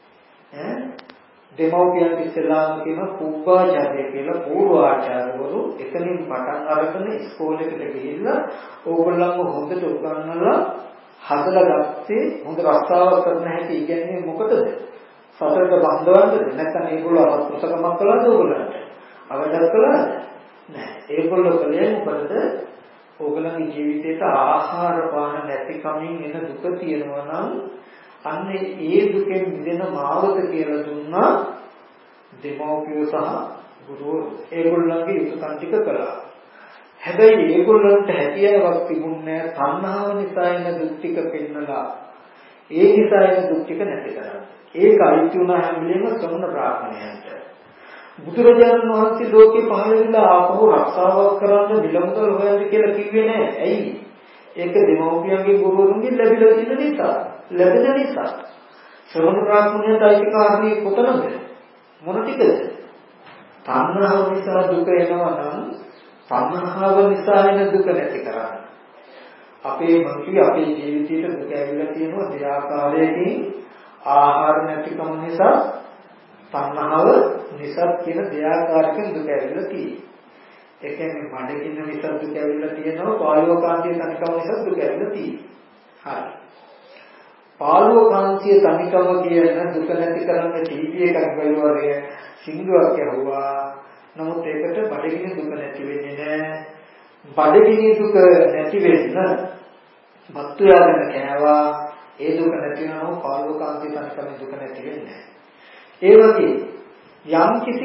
දෙමෝපියන් ඉස්සලාම කියන පූර්වාචාර්ය කියලා පූර්වාචාර්යවරු එතනින් පටන් අරගෙන ඉස්කෝලේකට ගිහිල්ලා ඕගොල්ලන්ව හොඳට උගන්වලා හදලා ගත්තේ හොඳ රස්සාවක් කරන හැටි ඉගෙනන්නේ මොකටද? සතරට බඳවන්නද? නැත්නම් ඒගොල්ලෝ අවශ්‍යකමක් කළාද ඕගොල්ලන්ට? අවශ්‍යයක් කළාද? නැහැ. ඒගොල්ලෝ කලේ මොකටද? ඕගොල්ලන්ගේ ජීවිතේට ආහාර පාන නැතිකමින් එන දුක තියෙනවා නම් අන්න ඒ දුකෙන් මිදෙන මාවත කියලා දුන්නා දෙමෝපියෝ සහ ගුරුවරු. ඒගොල්ලන්ගේ යුතුයකම් ටික කළා. හැබැයි ඒගොල්ලන්ට හැකියාවක් තිබුණේ තණ්හාව නිසා එන දුක් ටික පෙන්නලා ඒ නිසා එන දුක් ටික නැති කරන්න. ඒක අයිති වුණා හැම වෙලේම ශ්‍රමණ බ්‍රාහ්මණයන්ට. බුදුරජාණන් වහන්සේ ලෝකේ පහළ වෙලා ආපහු රක්ෂාවක් කරන්න මිලමුදල් හොයන්න කියලා කිව්වේ නෑ. ඇයි? ඒක දෙමව්පියන්ගේ ගුරුවරුන්ගෙන් ලැබිලා තියෙන නිසා. ලැබෙන නිසා. ශ්‍රමණ බ්‍රාහ්මණයන්ට අයිති කාරණේ කොතනද? මොන ටිකද? තණ්හාව නිසා දුක එනවා නම් තණ්හාව නිසා එන දුක නැති කරන්න. අපේ මනසේ අපේ ජීවිතයේ දුක ඇවිල්ලා තියෙනවා දෙආකාරයකින්. ආහාර නැතිකම නිසා තණ්හාව නිසා කියන දෙආකාරයකින් දුක ඇවිල්ලා තියෙනවා. ඒ කියන්නේ මඩකින් නිසා දුක ඇවිල්ලා තියෙනවා, පාළුවකාන්තිය තනිකම නිසා දුක ඇවිල්ලා තියෙනවා. හරි. පාළුවකාන්තිය තනිකම කියන දුක නැති කරන්න ටීවී එකක් බලවරේ සිංදුවක් ඇහුවා. නමුත් ඒකට බඩගිනි දුක නැති වෙන්නේ නැහැ. බඩගිනි දුක නැති වෙන්න මත්තු යාගෙන කෑවා. ඒ දුක නැති වෙනව පාළුවකාන්තිය තනිකම දුක නැති වෙන්නේ නැහැ. ඒ වගේ යම් කිසි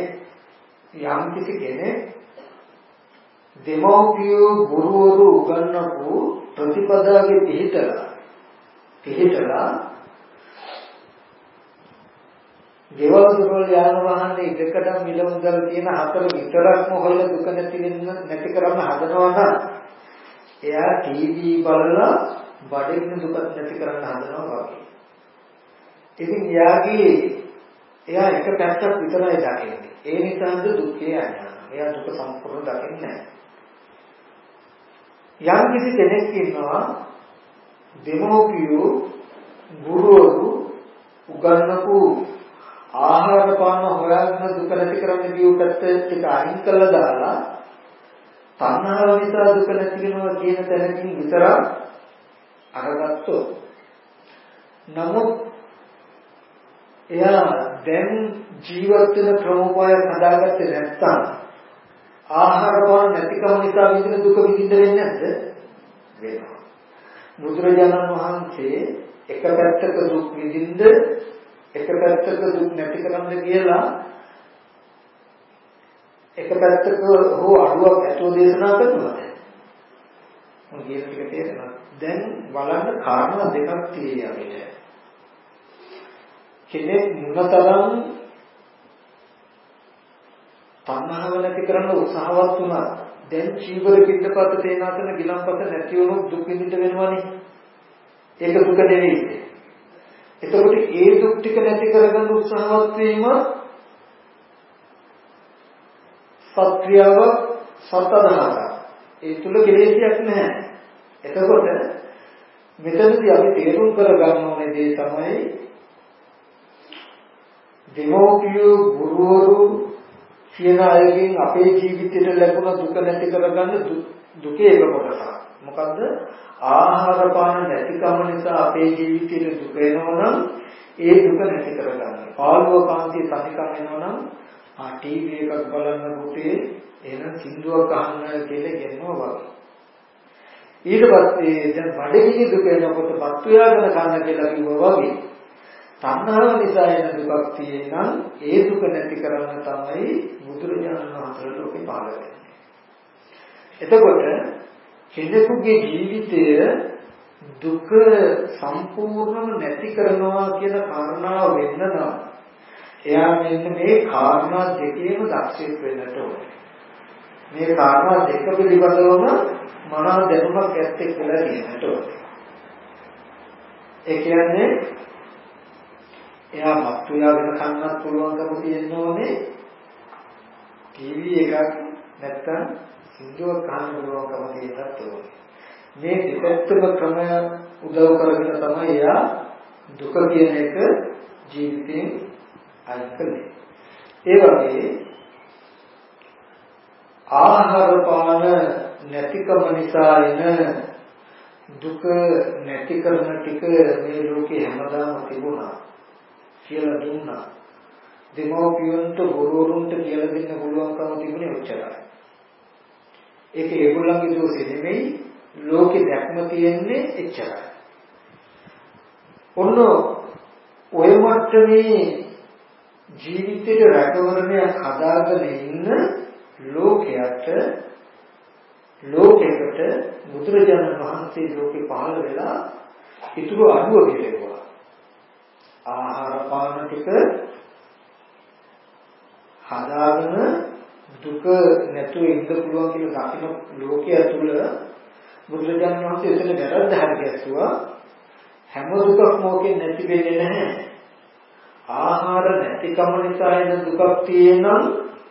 කෙනෙක් දෙමෝපියෝ ගුරුවරු උගන්වපු ප්‍රතිපදාවේ පිළිතලා දේවල් දුරවල් යාන වාහන එකකට මිල මුදල් තියෙන හතර විතරක්ම හොයලා දුක නැති කරන්න හදනවා නම් එයා ටීවී බලලා බඩගින්න දුක නැති කරන්න හදනවා වගේ. ඉතින් එයා එක පැත්තක් විතරයි දකින්නේ. ඒ නිසාද දුකේ අඥාන. එයා දුක සම්පූර්ණ දකින්නේ නැහැ. යම් කිසි කෙනෙක් ඉන්නවා දෙමෝපියෝ ගුරුවරු උගන්වපු ආහාර පාන හොයාගෙන දුක නැති කරන්න කියු පැත්ත ටික අයින් කළා දාලා තණ්හාව නිසා දුක නැති වෙනවා කියන තැනකින් විතරක් අරගත්තොත් නමුත් එයා දැන් ජීවත් වෙන ක්‍රමෝපාය හදාගත්තේ නැත්නම් ආහාර පාන නැතිකම නිසා විඳින දුක විඳින්න වෙන්නේ නැද්ද? වෙනවා. බුදුරජාණන් වහන්සේ එක පැත්තක දුක් විඳින්න එක පැත්තක දුක් නැති කරන්න කියලා එක පැත්තක හෝ අඩුවක් ඇතුව දේශනා කරනවා. මම කියන ටික තේරෙනවා. දැන් බලන්න කාරණා දෙකක් තියෙනවා. කෙනෙක් මොනතරම් තණ්හාව නැති කරන්න උත්සාහවත් වුණා දැන් චීවර පිටපත තේනාසන ගිලන්පත නැති වුණොත් දුක් විඳින්න වෙනවනේ. ඒක දුක නෙවෙයි. එතකොට ඒ දුක් ටික නැති කරගන්න උත්සාහවත් වීම සත්‍යාව සත්‍යදහක. ඒ තුල කෙලෙසයක් නැහැ. එතකොට මෙතනදී අපි තේරුම් කරගන්න ඕනේ දේ තමයි දෙමෝපියෝ ගුරුවරු කියන අයගෙන් අපේ ජීවිතයට ලැබුණ දුක නැති කරගන්න දුකේ එක කොටසක්. මොකද්ද? ආහාර පාන නැතිකම නිසා අපේ ජීවිතයට දුක එනවනම් ඒ දුක නැති කරගන්න. පාළුව කාන්තිය තනිකම එනවනම් ටීවී එකක් බලන්න පුතේ එහෙනම් සින්දුවක් අහන්න කියලා කියනවා වගේ. ඊට පස්සේ දැන් බඩගිනි දුක එනකොට බත් උයාගෙන කන්න කියලා කිව්වා වගේ. තණ්හාව නිසා එන දුකක් තියෙනම් ඒ දුක නැති කරන්න තමයි බුදුරජාණන් වහන්සේ ලෝකේ පහළ වෙන්නේ. එතකොට කෙනෙකුගේ ජීවිතය දුක සම්පූර්ණම නැති කරනවා කියන කාරණාව වෙන්න නම් එයා මෙන්න මේ කාරණා දෙකේම දක්ෂයෙක් වෙන්නට ඕනේ. මේ කාරණා දෙක පිළිබඳවම මනෝ දැනුමක් ඇත්තේ කියලා කියන්නට ඕනේ. ඒ කියන්නේ එයා මත් උයාගෙන කන්නත් පුළුවන්කම තියෙන්න ඕනේ. ටීවී එකක් නැත්තම් සින්දුවක් අහන්න පුළුවන්කම තියෙන්නත් ඕනේ. මේ දෙපැත්තම ක්‍රමය උදව් කරගෙන තමයි එයා දුක කියන එක ජීවිතේ අයින් කළේ. ඒ වගේ ආහාර පාන නැතිකම නිසා එන දුක නැති කරන ටික මේ ලෝකේ හැමදාම තිබුණා කියලා දුන්නා. දෙමෝපියන්ට ගුරුවරුන්ට කියලා දෙන්න පුළුවන්කම තිබුණේ ඔච්චරයි. ඒක ඒගොල්ලන්ගේ දෝෂෙ නෙමෙයි, ලෝකේ දැක්ම තියෙන්නේ එච්චරයි. ඔන්න ඔය මට්ටමේ ජීවිතේ රැකවරණයක් හදාගෙන ඉන්න ලෝකයකට බුදුරජාණන් වහන්සේ ලෝකේ පහළ වෙලා ඊටු අඩුව කෙරෙවුවා. ආහාර පාන ටික හදාගෙන දුක නැතුව ඉන්න පුළුවන් කියලා දකින්න ලෝකයේ තුල බුදුරජාණන් වහන්සේ එතන වැරද්ද හරියස්සුවා. හැම දුකක්ම ඕකෙන් නැති වෙන්නේ නැහැ. ආහාර නැතිකම නිසා එන දුකක් තියෙනම්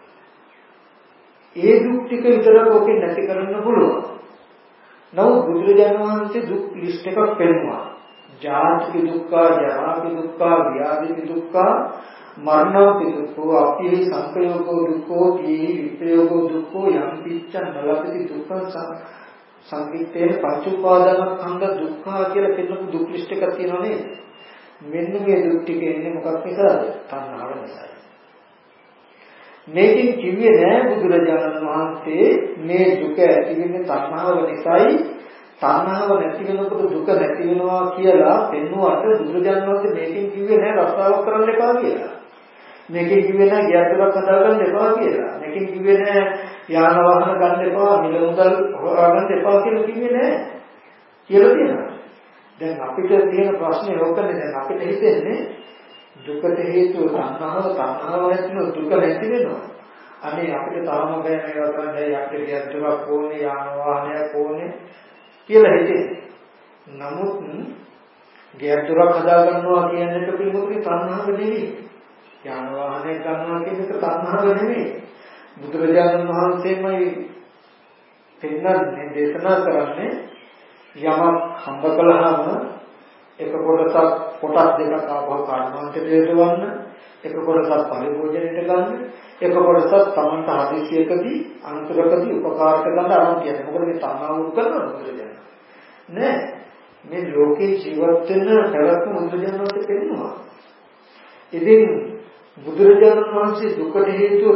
ඒ දුක් ටික විතරක් ඕකෙන් නැති කරන්න පුළුවන්. නමුත් බුදුරජාණන් වහන්සේ දුක් ලිස්ට් එකක් පෙන්නනවා. ජාති දුක්ඛ, ජරා දුක්ඛ, ව්‍යාධි දුක්ඛ, මරණ දුක්ඛ, අපේ සංකයෝගෝ දුක්ඛ, තී විප්‍රයෝගෝ දුක්ඛ, යම් පිච්ඡන් නලපති දුක්ඛ සංකිට්ඨේන පංච උපාදානස්කන්ධ දුක්ඛ කියලා පෙන්නපු දුක් ලිස්ට් එකක් තියෙනවා නේද? මෙන්න මේ දුක් ටික එන්නේ මොකක් නිසාද? තණ්හාව නිසායි. මේකෙන් කිව්වේ නෑ බුදුරජාණන් වහන්සේ මේ දුක ඇති වෙන්නේ තණ්හාව නිසායි, තණ්හාව නැති වෙනකොට දුක නැති වෙනවා කියලා පෙන්වුවට බුදුරජාණන් වහන්සේ මේකෙන් කිව්වේ නෑ රස්සාවක් කරන්න එපා කියලා. මේකෙන් කිව්වේ නෑ ගියත්තරක් හදාගන්න එපා කියලා. මේකෙන් කිව්වේ නෑ යාන වාහන ගන්න එපා, මිල මුදල් හොයාගන්න එපා කියලා කිව්වේ නෑ. කියලා තියෙනවා. දැන් අපිට තියෙන ප්‍රශ්නේ ඕකනේ. දැන් අපිට හිතෙන්නේ දුකට හේතුව තණ්හාව නැතිනම් දුක නැති වෙනවා. අනේ අපිට තාම බෑ මේවා කරන්න යක්ක ගියත්තරක් ඕනේ, යාන වාහනයක් ඕනේ කියලා හිතෙන්නේ. නමුත් ගියත්තරක් හදා ගන්නවා කියන එක පිළිබඳව තණ්හාව නෙවෙයි. යාන වාහනයක් ගන්නවා කියන එක තණ්හාව නෙවෙයි. බුදුරජාණන් වහන්සේමයි පෙන්නන්නේ, දේශනා කරන්නේ යමක් හම්බ කළාම එක කොටස් දෙකක් ආපහු කර්මාන්තයට යොදවන්න, එක කොටසක් පරිභෝජනයට ගන්න, එක කොටසක් Tamanta හදිසියකදී අනුතරකදී උපකාරක ගන්න අරන් කියන්නේ. මොකද මේ තණ්හාව උරු කරනවා බුදුරජාණන්. නෑ. මේ ලෝකේ ජීවත් වෙන පැවැත්ම බුදුරජාණන් වහන්සේ පෙන්නනවා. ඉතින් බුදුරජාණන් වහන්සේ දුකට හේතුව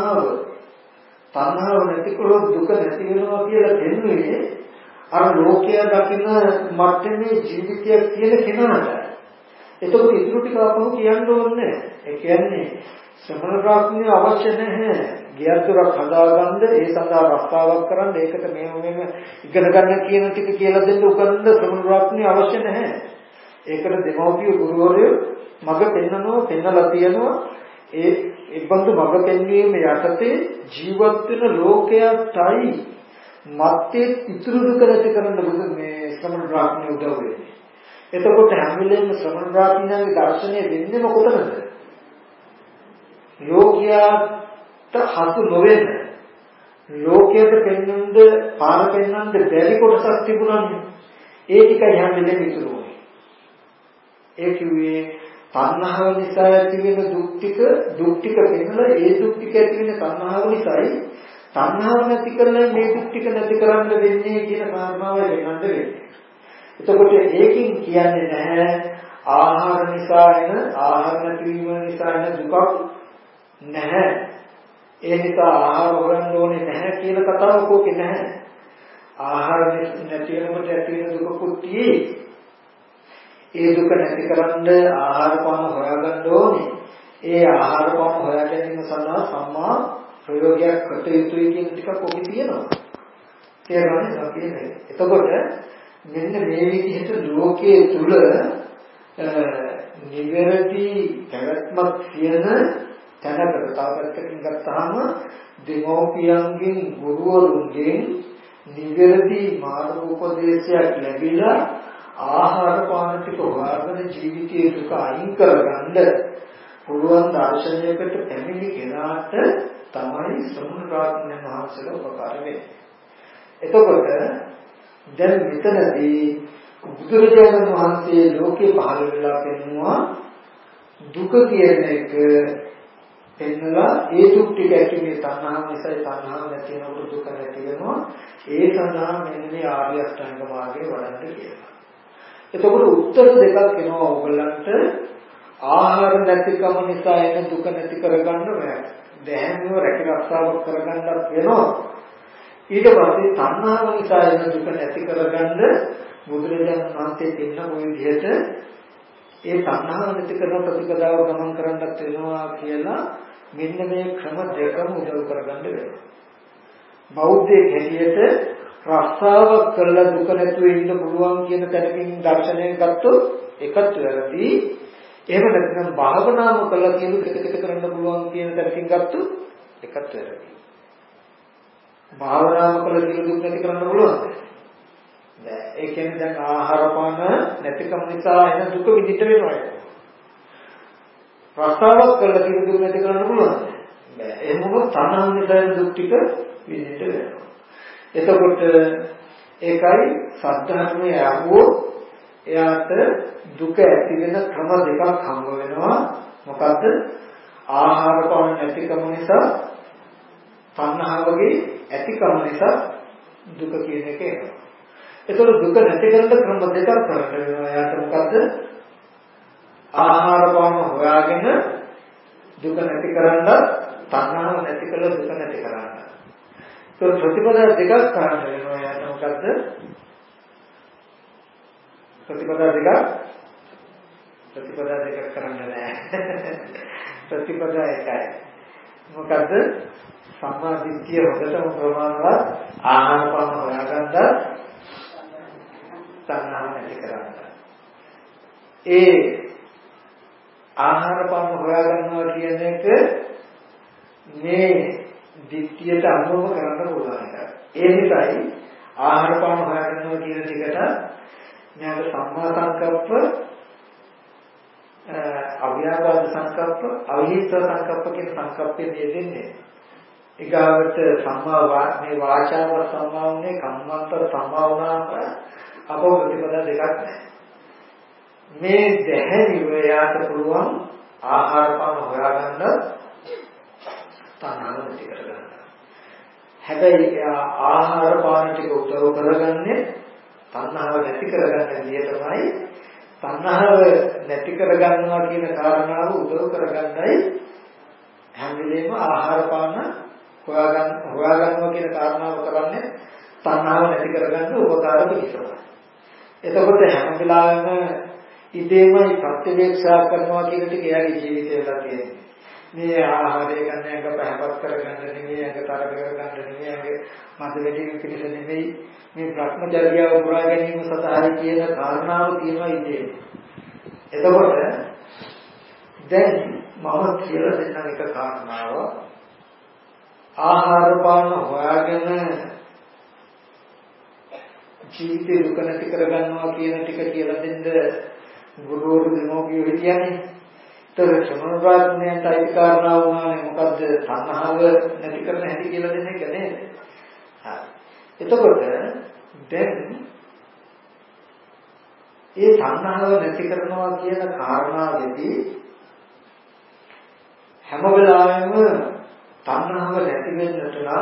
තණ්හාව නැතිකොලොත් දුක නැති වෙනවා කියලා පෙන්වන්නේ අර ලෝකයා දකින මට්ටමේ ජීවිතයක් තියෙන කෙනාට. එතකොට ඉතුරු ටික අපහු කියන්න ඕනේ. ඒ කියන්නේ ශ්‍රමණ ප්‍රඥාව අවශ්‍ය නැහැ. ගියත්තරක් හදාගන්න, ඒ සඳහා රස්සාවක් කරන්න, ඒකට මේව ඉගෙන ගන්න කියන ටික කියලා දෙන්න උගන්වන්න ශ්‍රමණ ප්‍රඥාව අවශ්‍ය නැහැ. ඒකට දෙමව්පිය ගුරුවරයෝ මඟ පෙන්නලා තියෙනවා. ඒ ඉබ්බන්දු මඟ පෙන්වීම යටතේ ජීවත් වෙන ලෝකයටයි මත්තේ ඉතුරු දුක නැති කරන්න බුදු මේ ශ්‍රමණ ප්‍රඥාව උදව් වෙන්නේ. එතකොට හැම වෙලේම ශ්‍රමණ ප්‍රඥාවේ දර්ශනය දෙන්නේ කොතනද? ලෝකයට හසු නොවෙන්න, ලෝකයට පෙන්වන්න පාර පෙන්වන්න බැරි කොටසක් තිබුණානේ. ඒ ටිකයි හැම වෙලේම ඉතුරු වෙන්නේ. ඒ කිව්වේ තණ්හාව නිසා ඇති වෙන දුක් ටික පෙන්නලා ඒ දුක් ටික ඇති වෙන තණ්හාව නිසායි තණ්හාව නැති කරලා මේ දුක් ටික නැති කරන්න වෙන්නේ කියන කාරණාවයි වෙනඳ වෙන්නේ. එතකොට ඒකෙන් කියන්නේ නැහැ ආහාර නිසා එන ආහාර නැතිවීම නිසා එන දුකක් නැහැ. ඒ නිසා ආහාර හොයන්න ඕනේ නැහැ කියන කතාවක් ඕකේ නැහැ. ආහාර නැති වෙනකොට ඇති වෙන දුකකුත් තියෙයි. ඒ දුක නැති කරන්න ආහාර පාන හොයාගන්න ඕනේ. ඒ ආහාර පාන හොයා ගැනීම සඳහා සම්මා ප්‍රයෝගයක් කළ යුතුයි කියන ටිකක් ඔකේ තියෙනවා. තේරෙනවද කියන්නේ? එතකොට මෙන්න මේ විදිහට ලෝකයේ තුල නිවැරදි පැවැත්මක් තියෙන තැනකට තාපත්තකින් ගත්තාම දෙමෝපියන්ගෙන් ගුරුවරුන්ගෙන් නිවැරදි මාර්ගෝපදේශයක් ලැබිලා ආහාර පාන ටික හොයාගෙන ජීවිතයේ දුක අයින් කරගන්න පුළුවන් දර්ශනයකට පැමිණි කෙනාට තමයි සම්මුඛාත්මන මහසල උපකාර වෙන්නේ. එතකොට දැන් මෙතනදී බුදුරජාණන් වහන්සේ ලෝකේ පහළ වෙලා පෙන්වුවා දුක කියන එක පෙන්නලා ඒ දුක් ටික ඇතිවේ තණ්හාව නිසා තණ්හාව නැති වෙනකොට දුක නැති වෙනවා. ඒ සඳහා මෙන්න මේ ආර්ය අෂ්ටාංග මාර්ගය වඩන්න කියලා. එතකොට උත්තර දෙකක් එනවා ඕගොල්ලන්ට. ආහාර නැතිකම නිසා එන දුක නැති කරගන්න බෑ. දැහැමිව රැකිරක්ෂාවක් කරගන්නත් වෙනවා. ඊට පස්සේ තණ්හාව නිසා එන දුක නැති කරගන්න බුදුරජාණන් වහන්සේ දෙන්න ওই විදිහට ඒ තණ්හාව නැති කරන ප්‍රතිපදාව ගමන් කරන්නත් වෙනවා කියලා මෙන්න මේ ක්‍රම දෙකම උදව් කරගන්න වෙනවා. බෞද්ධයෙක් හැටියට රස්සාවක් කරලා දුක නැතුව ඉන්න පුළුවන් කියන තැනකින් දර්ශනය ගත්තොත් එකත් වැරදි. එහෙම නැත්නම් භාවනාව කළා කියන දෙකට කරන්න පුළුවන් කියන තැනකින් ගත්තොත් එකත් වැරදි. භාවනාව කළා කියන දුක නැති කරන්න පුළුවන්ද? නෑ. ඒ කියන්නේ දැන් ආහාර පාන නැතිකම නිසා එන දුක විඳින්න වෙනවා ඒක. රස්සාවක් කළා කියන දුක නැති කරන්න පුළුවන්ද? බෑ. එහෙම වුණොත් තණ්හාව නිසා එන දුක් ටික විඳින්න වෙනවා. එතකොට ඒකයි සද්ධර්මයේ අහුවෝ එයාට දුක ඇති වෙන ක්‍රම දෙකක් හම්බ වෙනවා. මොකද්ද? ආහාර පාන නැතිකම නිසා තණ්හාවගේ ඇතිකම නිසා දුක කියන එක එනවා. ඒතකොට දුක නැති කරන්න ක්‍රම දෙකක් කරන්න වෙනවා. එයාට මොකද්ද? ආහාර පාන හොයාගෙන දුක නැති කරන්න, තණ්හාව නැති කරලා දුක නැති කරන්න. ඒක ප්‍රතිපදා දෙකක් කරන්න වෙනවා. එයාට මොකද්ද? ප්‍රතිපදා දෙකක් කරන්න නෑ. ප්‍රතිපදා එකයි. මොකද්ද? සම්මා දිට්ඨිය හොඳටම ප්‍රමාණවත් ආහාර පාන හොයාගන්න තණ්හාව නැති කරන්න. ඒ ආහාර පාන හොයාගන්නවා කියන එක මේ දිට්ඨියට අනුව කරන්න පුළුවන් එකක්. ඒ නිසායි ආහාර පාන හොයාගන්නවා කියන ටිකට ඥාන සම්මා සංකප්ප, අව්‍යාපාද සංකප්ප, අවිහිංස සංකප්ප කියන සංකප්පෙන් යෙදෙන්නේ. ඊගාවට සම්මා මේ වාචාව සම්මා වුනේ කම්මන්තර සම්මා වුණාම අපෝ ප්‍රතිපදා දෙකක් නැහැ. මේ දැහැමිව යාට පුළුවන් ආහාර පාන හොයාගන්න තණ්හාව නැති කරගන්න. හැබැයි ආහාර පාන ටික උදව් කරගන්නේ තණ්හාව නැති කරගන්න විදිහටමයි. තණ්හාව නැති කරගන්නවා කියන කාරණාව උදව් කරගන්නයි හැම වෙලේම ආහාර පාන හොයාගන්නවා කියන කාරණාව කරන්නේ තණ්හාව නැති කරගන්න උපකාර පිණිසයි. එතකොට හැම වෙලාවෙම ඉදීමයි ප්‍රතිවේක්ෂා කරනවා කියන ටික එයාගේ ජීවිතේ වල තියෙනවා. මේ ආහාරය ගන්න එක පහපත් කරගන්න නෙමෙයි, එක තරක කරගන්න නෙමෙයි, එක මත වැඩි පිණිස නෙමෙයි, මේ භ්‍රමචර්යාව පුරා ගැනීම සඳහායි කියන කාරණාව තියෙනවා ඉදීම. එතකොට දැන් මම කියලා දෙන්න එක කාරණාව ආහාර පාන හොයාගෙන ජීවිතේ දුක නැති කරගන්නවා කියන ටික කියලා දෙන්න ගුරුවරු දෙමෝපියෝ හිටියනේ. ඒතර සමනෝරාත්මයන්ට අයිති කාරණාව වුණානේ මොකද්ද? තණ්හාව නැති කරන හැටි කියලා දෙන එක නේද? හරි. එතකොට දැන් ඒ තණ්හාව නැති කරනවා කියන කාරණාවෙදී හැම වෙලාවෙම තණ්හාව නැති වෙන්නට නම්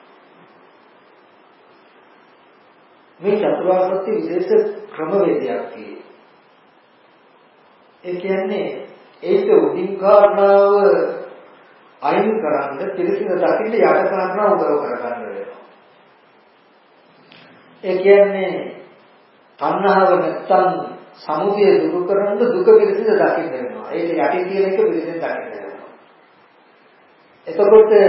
මේ චතුරාර්ය සත්‍ය විශේෂ ක්‍රමවේදයක් තියෙනවා. ඒ කියන්නේ ඒක උදින් කාරණාව අයින් කරන්න පිළිසින දකින්න යට කාරණා උදව් කරගන්න වෙනවා. ඒ කියන්නේ තණ්හාව නැත්තම් සමුදය දුරු කරන්න දුක පිළිසින දකින්න වෙනවා. ඒක යටින් තියෙන එක පිළිසින දකින්න වෙනවා. එතකොට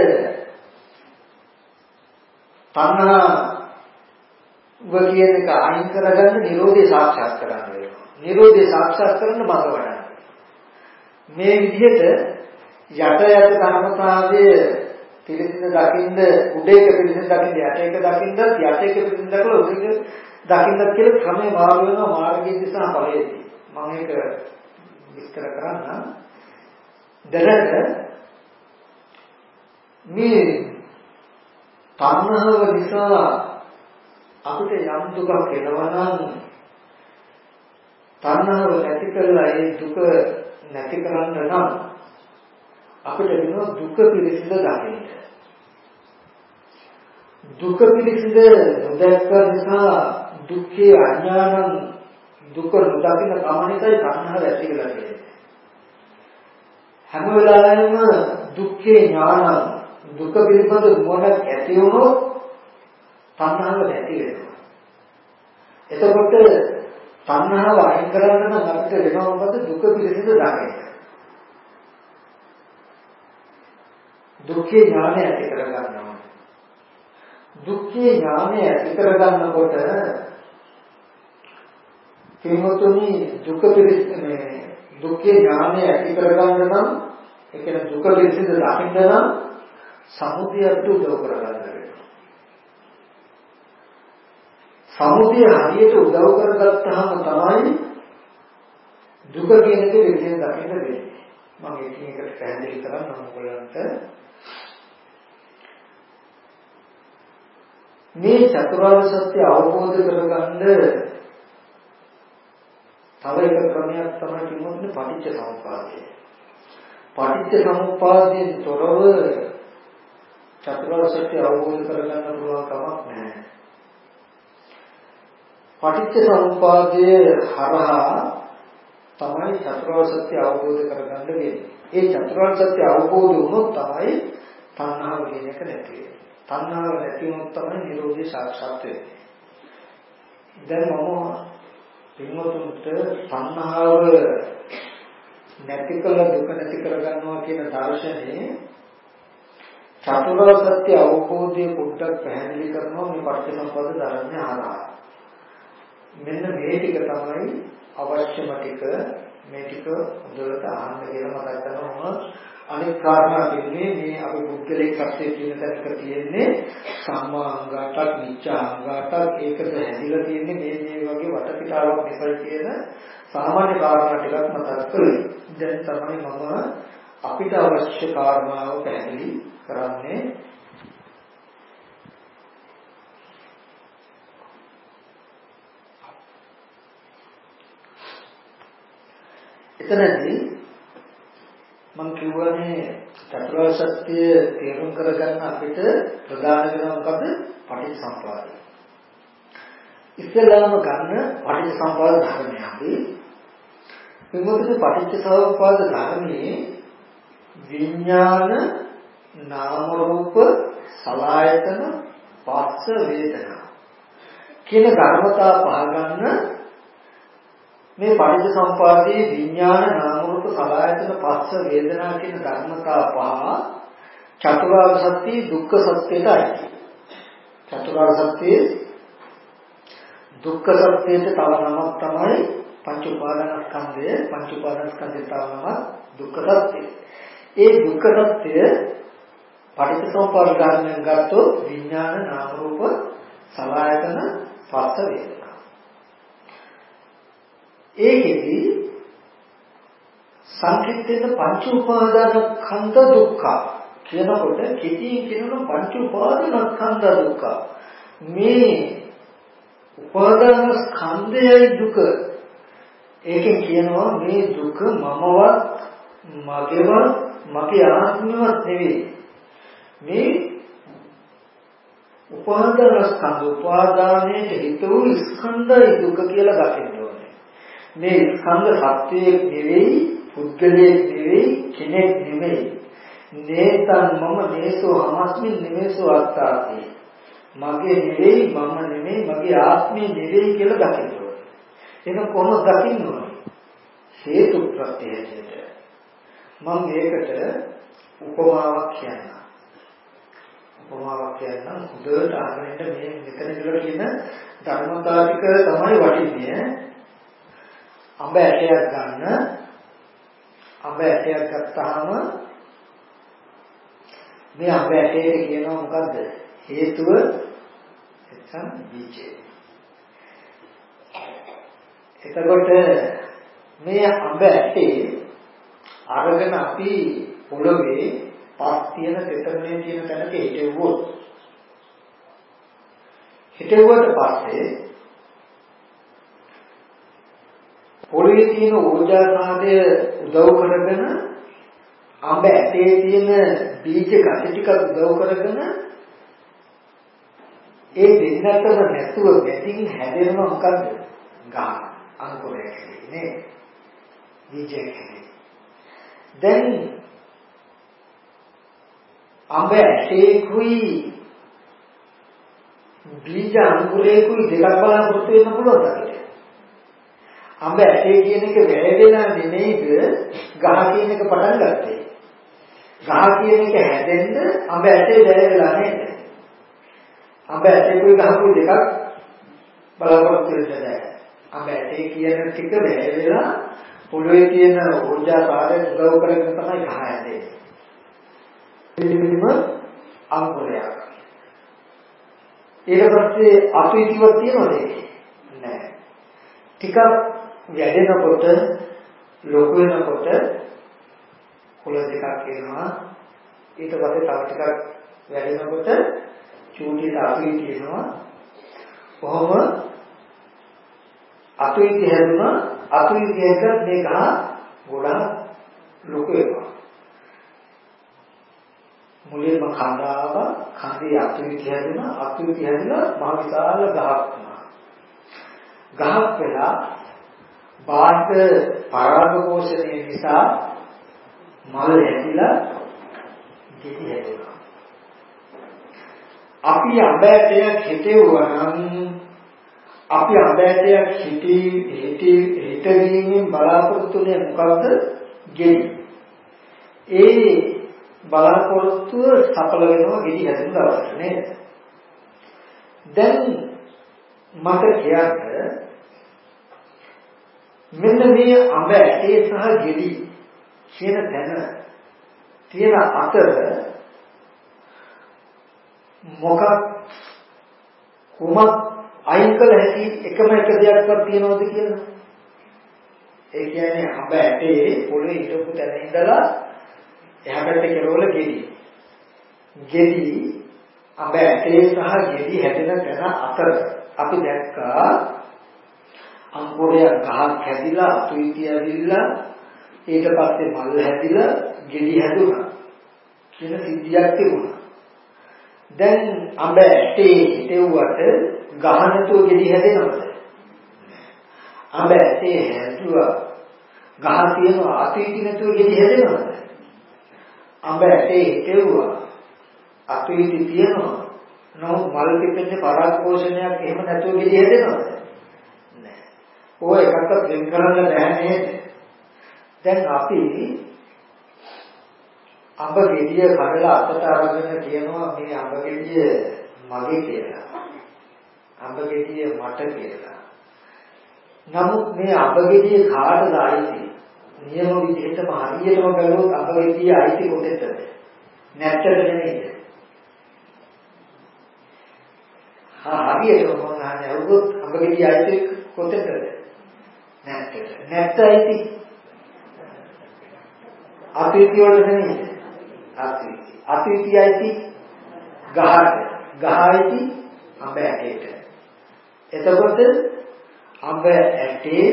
තණ්හාව කියන එක අයින් කරගන්න නිරෝධය සාක්ෂාත් කරගන්න වෙනවා. නිරෝධය සාක්ෂාත් කරන්න මඟ වඩන්න. මේ විදිහට යට ධර්මතාවය පිළිසින දකින්න උඩ එක පිළිසින දකින්න යට එක දකින්න යට එක පිළිසින දකලා උඩ එක දකින්න කියලා ක්‍රමේ මාරු වෙනවා මාර්ගයේ දිශා ඵලයේදී. මම ඒක විස්තර කරන්න. දැනට මේ තණ්හාව නිසා අපිට යම් දුකක් එනවා නම් තණ්හාව නැති කරලා ඒ දුක නැති කරන්න නම් අපිට වෙනවා දුක පිළිසිඳ දකින්න. දුක පිළිසිඳ නොදැක්ක නිසා දුක්ඛේ අඥානං දුක නොදකින කමනිකයි තණ්හාව ඇති වෙලා තියෙන්නේ. හැම වෙලාවෙම දුක්ඛේ ඥානං දුක පිළිබඳ මොනක් ඇති වුණොත් තණ්හාව නැති වෙනවා. එතකොට තණ්හාව අයින් කරන්න නම් අපිට වෙනවා මොකද දුක පිළිසිඳ දකින්න. දුක්ඛේ ඥානය ඇති කරගන්නවා. දුක්ඛේ ඥානය ඇති කරගන්නකොට කිමතුනි දුක පිළිසිඳ දුක්ඛේ ඥානය ඇති කරගන්න නම් ඒ කියන්නේ දුක පිළිසිඳ දකින්න නම් සමුදයට උදව් කරගන්න වෙනවා. සමුදය හරියට උදව් කරගත්තාම තමයි දුක කියන එක පිළිසිඳ දකින්න වෙන්නේ. මම එකින් එකට පැහැදිලි කරන්නම් ඔයගලන්ට. මේ චතුරාර්ය සත්‍ය අවබෝධ කරගන්න තව එක ක්‍රමයක් තමයි කිව්වොත් පටිච්ච සමුප්පාදය. පටිච්ච සමුප්පාදයෙන් තොරව චතුරාර්ය සත්‍ය අවබෝධ කරගන්න පුළුවන් කමක් නැහැ. පටිච්ච සමුප්පාදයේ හරහා තමයි චතුරාර්ය සත්‍ය අවබෝධ කරගන්න වෙන්නේ. ඒ චතුරාර්ය සත්‍ය අවබෝධ වුණොත් තමයි තණ්හාව කියන එක නැති වෙන්නේ. තණ්හාව නැති වුණොත් තමයි නිරෝධය සාක්ෂාත් වෙන්නේ. දැන් මම පින්වතුන්ට තණ්හාව නැති කළ දුක නැති කරගන්නවා කියන දර්ශනේ චතුරාර්ය සත්‍ය අවබෝධයේ පොඩ්ඩක් පැහැදිලි කරනවා මේ පටිච්චසමුප්පාද ධර්මය හරහා. මෙන්න මේ ටික තමයි අවශ්‍යම ටික. මේ ටික හොඳට අහන්න කියලා මතක් කරනවා. අනිත් කාරණා දෙන්නේ මේ අපි පුද්ගලික කර්තේ කියන තැනක තියෙන්නේ සම්මා අංගාටක් මිච්ඡා අංගාටක් ඒකද හැදිලා තියෙන්නේ මේ වගේ වටපිටාවක් නිසා කියන සාමාන්‍ය කාරණා ටිකක් මතක් කරගන්න. දැන් තමයි මම අපිට අවශ්‍ය කාරණාව පැහැදිලි කරන්නේ. එතනදී මම කියවනේ චතුරාර්ය සත්‍ය තේරුම් කරගන්න අපිට ප්‍රධාන වෙනවා මොකද? පටිච්චසමුප්පාදය. ඉස්සෙල්ලාම ගන්න පටිච්චසමුප්පාද ධර්මය අපි විමුක්ති පටිච්චසමුප්පාද ධර්මයේ විඥාන නාම රූප සලආයතන පස්ස වේදනා කියන ධර්මතා පහ ගන්න මේ පටිච්චසමුප්පාදයේ විඥාන නාම රූප සලආයතන පස්ස වේදනා කියන ධර්මතා පහ චතුරාර්ය සත්‍ය දුක්ඛ සත්‍යයටයි. චතුරාර්ය සත්‍ය දුක්ඛ සත්‍යයට තව නමක් තමයි පංච උපාදානස්කන්ධය. පංච උපාදානස්කන්ධය තව නමක් දුක්ඛ සත්‍ය. ඒ දුක්ඛ සත්‍ය පටිච්චසමුප්පාද ධර්මයෙන් ගත්තොත් විඥාන නාම රූප සලආයතන පස්ස වේදනා. ඒකෙදි සංකීර්ණ පංච උපාදානස්කන්ධ දුක්ඛ කියනකොට කෙටියෙන් කියනවා පංච උපාදානස්කන්ධ දුක්ඛ. මේ උපාදාන ස්කන්ධයයි දුක. ඒකෙන් කියනවා මේ දුක මමවත් මගේවත් මගේ ආත්මවත් නෙවෙයි. මේ උපාදාන ස්කන්ධ උපාදානයේ හේතු ස්කන්ධයි දුක කියලා දකින්න ඕනේ. මේ ස්කන්ධ සත්‍යයේ නෙවෙයි, පුද්ගලයේ නෙවෙයි, කෙනෙක් නෙවෙයි. නේතන් මම නේසෝ හමස්මින් නෙමෙසෝ අත්තාති. මගේ නෙවෙයි, මම නෙවෙයි, මගේ ආත්මය නෙවෙයි කියලා දකින්න ඕනේ. ඒක කොහොමද දකින්න ඕනේ? හේතු ප්‍රත්‍යයට. මම මේකට උපමාවක් කියන්නම්. උපමාවක් කියන්නම් හොඳට අහගෙන මේ මෙතන ඉඳලා කියන ධර්මතා ටික තමයි වටින්නේ. අඹ ඇටයක් ගන්න. අඹ ඇටයක් ගත්තාම මේ අඹ ඇටේ කියනවා මොකද්ද? හේතුව එතන බීජය. එතකොට මේ අඹ ඇටේ අරගෙන අපි පොළවේ පස් තියෙන තෙතමනේ තියෙන තැනක හිටෙව්වොත් හිටෙව්වට පස්සේ පොළවේ තියෙන ඌර්ජාකාරය උදව් කරගෙන අඹ ඇටේ තියෙන බීජ කටි ටික උදව් කරගෙන ඒ දෙන්නටම නැතුව වැටින් හැදෙනව මොකද්ද? ගහ අංකුරයක් නේ. බීජයක්. දැන් අඹ ඇටේකුයි බීජ අංකුරේකුයි දෙකක් බලාපොරොත්තු වෙන්න පුළුවන් අපිට. අඹ ඇටේ කියන එක වැළෙලා නෙමෙයිද ගහ කියන එක පටන් ගත්තේ. ගහ කියන එක හැදෙන්න අඹ ඇටේ වැළෙලා නේද? අඹ ඇටේකුයි ගහකුයි දෙකක් බලාපොරොත්තු වෙන්න බෑ. අඹ ඇටේ කියන ටික වැළෙලා පොළොවේ තියෙන ඌර්ජා සාරයෙන් උදව් කරගෙන තමයි ගහ හැදෙන්නේ. මේකම අංකුරයක්. ඊට පස්සේ අතුයිතිවක් තියනවද ඒකේ? නැහැ. ටිකක් වැඩෙනකොට ලොකු වෙනකොට කොළ දෙකක් එනවා. ඊට පස්සේ තව ටිකක් වැඩෙනකොට චූටියට අතුයිති එනවා. කොහොම අතුයිති හැදුනා අතුයිති එක මේ ගහ ගොඩාක් ලොකු වෙනවා. මුලින්ම කඳාව කඳේ අතුයිති හැදුනා අතුයිති හැදලා මහ විශාල ගහක් වුණා. ගහක් වෙලා බාහිර පරාග පෝෂණය නිසා මල් හැදිලා ගෙඩි හැදෙනවා. අපි අඹ ඇටයක් හිටෙවුවා නම් අපි අඹ ඇටයක් හිටවීමෙන් බලාපොරොත්තු වෙන්නේ මොකද්ද? ගෙඩි. ඒ බලාපොරොත්තුව සඵල වෙනවා ගෙඩි හැදෙන දවසට නේද? දැන් මට කියන්න මෙන්න මේ අඹ ඇටේ සහ ගෙඩි කියන තැන තියෙන අතර කුමක් අයින් කළ හැකි එකම එක දෙයක්වත් තියනවද කියලා? ඒ කියන්නේ අඹ ඇටේ පොළේ හිටපු තැන ඉඳලා එහා පැත්තේ කෙරවල ගෙඩි. ගෙඩි අඹ ඇටේ සහ ගෙඩි හැදෙන තැන අතර අපි දැක්කා අංකුරයක් ගහක් හැදිලා අතුයිති ඇවිල්ලා ඊට පස්සේ මල් හැදිලා ගෙඩි හැදුනා කියන සිද්ධියක් තිබුණා. දැන් අඹ ඇටේ හිටෙව්වට ගහ නැතුව ගෙඩි හැදෙනවද? අඹ ඇටේ හැදුවා ගහ තියෙනවා අතුයිති නැතුව ගෙඩි හැදෙනවද? අඹ ඇටේ හිටෙව්වා අතුයිති තියෙනවා නමුත් මල් පිපෙන්නේ පරාග පෝෂණයක් එහෙම නැතුව ගෙඩි හැදෙනවද? නෑ. ඔය එකක්වත් වෙන් කරන්න බෑ නේද? දැන් අපි අඹ ගෙඩිය කඩලා අතට අරගෙන කියනවා මේ අඹ ගෙඩිය මගේ කියලා. අඹ ගෙඩිය මට කියලා. නමුත් මේ අඹ ගෙඩිය කාටද අයිති? නියම විදිහටම හරියටම බැලුවොත් අඹ ගෙඩිය අයිති කොටෙටද? නැත්තද නෙමෙයිද? හරියටම මම අහුවොත් අඹ ගෙඩිය අයිති කොටෙටද? නැත්තද? නැත්ත අයිති. අතීතය වලට නෙමෙයි. අතීතය අයිති ගහට. ගහ අයිති අඹ ඇටේට. එතකොට අඹ ඇටේ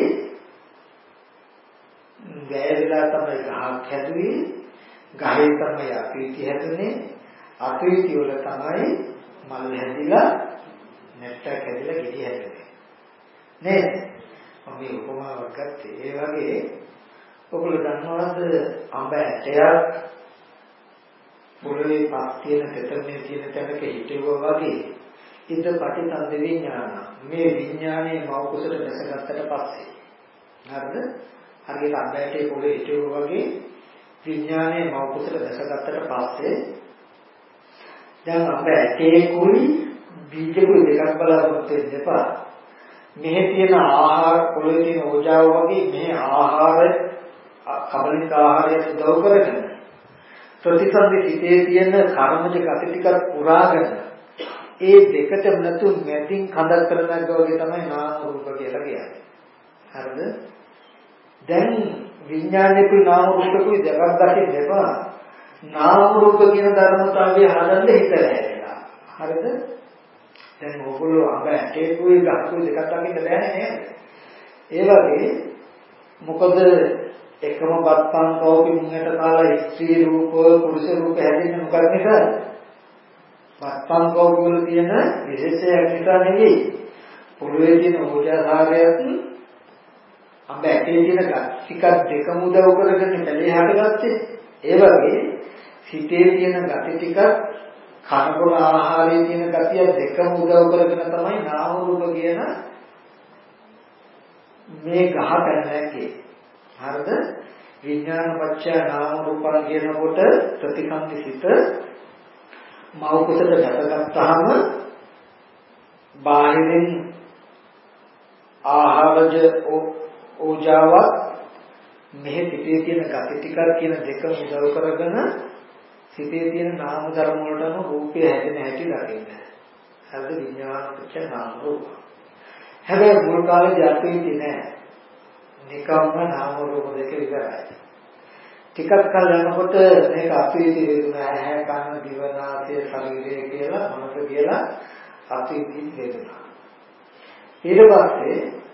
වැයලා තමයි ගහක් හැදුවේ. ගහේ තමයි අපීති හැදුනේ. අපීති වල තමයි මල් හැදිලා නැට්ටක් හැදිලා ගෙඩි හැදුනේ. නේද? මම මේ උපමාවක් ගත්තේ. ඒ වගේ ඔයගොල්ලෝ දන්නවද අඹ ඇටයක් පොළවේ පස් තියෙන තෙතමනේ තියෙන තැනක හිටෙවුවා වගේ ඉද පටිසන්ධ විඥාන මේ විඥානයේ මව කුසට දැසගත්තට පස්සේ හරිද? හරියට අඹ ඇටේ පොළවේ හිටෙවුවා වගේ විඥානයේ මව කුසට දැසගත්තට පස්සේ දැන් අඹ ඇටේකුයි බීජකුයි දෙකක් බලාපොරොත්තු වෙන්න එපා. මෙහි තියෙන ආහාර පොළවේ තියෙන ඕජාව වගේ මේ ආහාර කබලික ආහාරය උදව් කරගෙන ප්‍රතිසන්දි සිතේ තියෙන කර්මජ ගති ටිකක් පුරාගෙන ඒ දෙකටම නැතු මැදින් කඳක් කරනග වගේ තමයි නාම රූප කියලා කියන්නේ. හරිද? දැන් විඥානයේ නාම රූපකුයි දෙකක් දකින්න එපා. නාම රූප කියන ධර්මතාවය හදන්න හිතලා ඇරලා. හරිද? දැන් ඕගොල්ලෝ අඹ ඇටේකුයි ගහකුයි දෙකක් දකින්න බෑනේ නේද? ඒ වගේ මොකද එකම බත්පන් කෝපි මුංගට කාලා ස්ත්‍රී රූප පුරුෂ රූප හැදෙන්නේ මොකක් නිසාද? බත්පන් කෝපි වල තියෙන විශේෂයක් නිසා නෙවෙයි. පොළවේ තියෙන ඕජාධාරයත් අඹ ඇටේ තියෙන ටිකක් දෙකම උදව් කරගෙන බැලේ හටගත්තේ. ඒ වගේ සිතේ තියෙන gati ටිකක් කනබුන ආහාරයේ තියෙන gatiය දෙකම උදව් කරගෙන තමයි නාම රූප කියන මේ ගහ පැනන්නේ. හරිද? විඥාන පත්‍ය නාම රූපං කියනකොට ප්‍රතිසන්දි සිත මව කුසට දැකගත්තාම බාහිරින් ආහාරජ ඕජාවක් මෙහි සිතේ තියෙන gati ටිකක් කියන දෙකම උදව් කරගෙන සිතේ තියෙන නාම ධර්ම වලට අනුව රූපය හැදෙන හැටි දකින්න. හරිද? විඥාන පත්‍ය නාම රූප. හැබැයි මුල් කාලේදී අපි නෑ. නිකම්ම නාම රූප දෙක විතරයි. ටිකක් කල යනකොට මේක අපීති වේදනා ඇහැ කන දිව නාසය ශරීරය කියලා මනස කියලා අපීති වේදනා. ඊට පස්සේ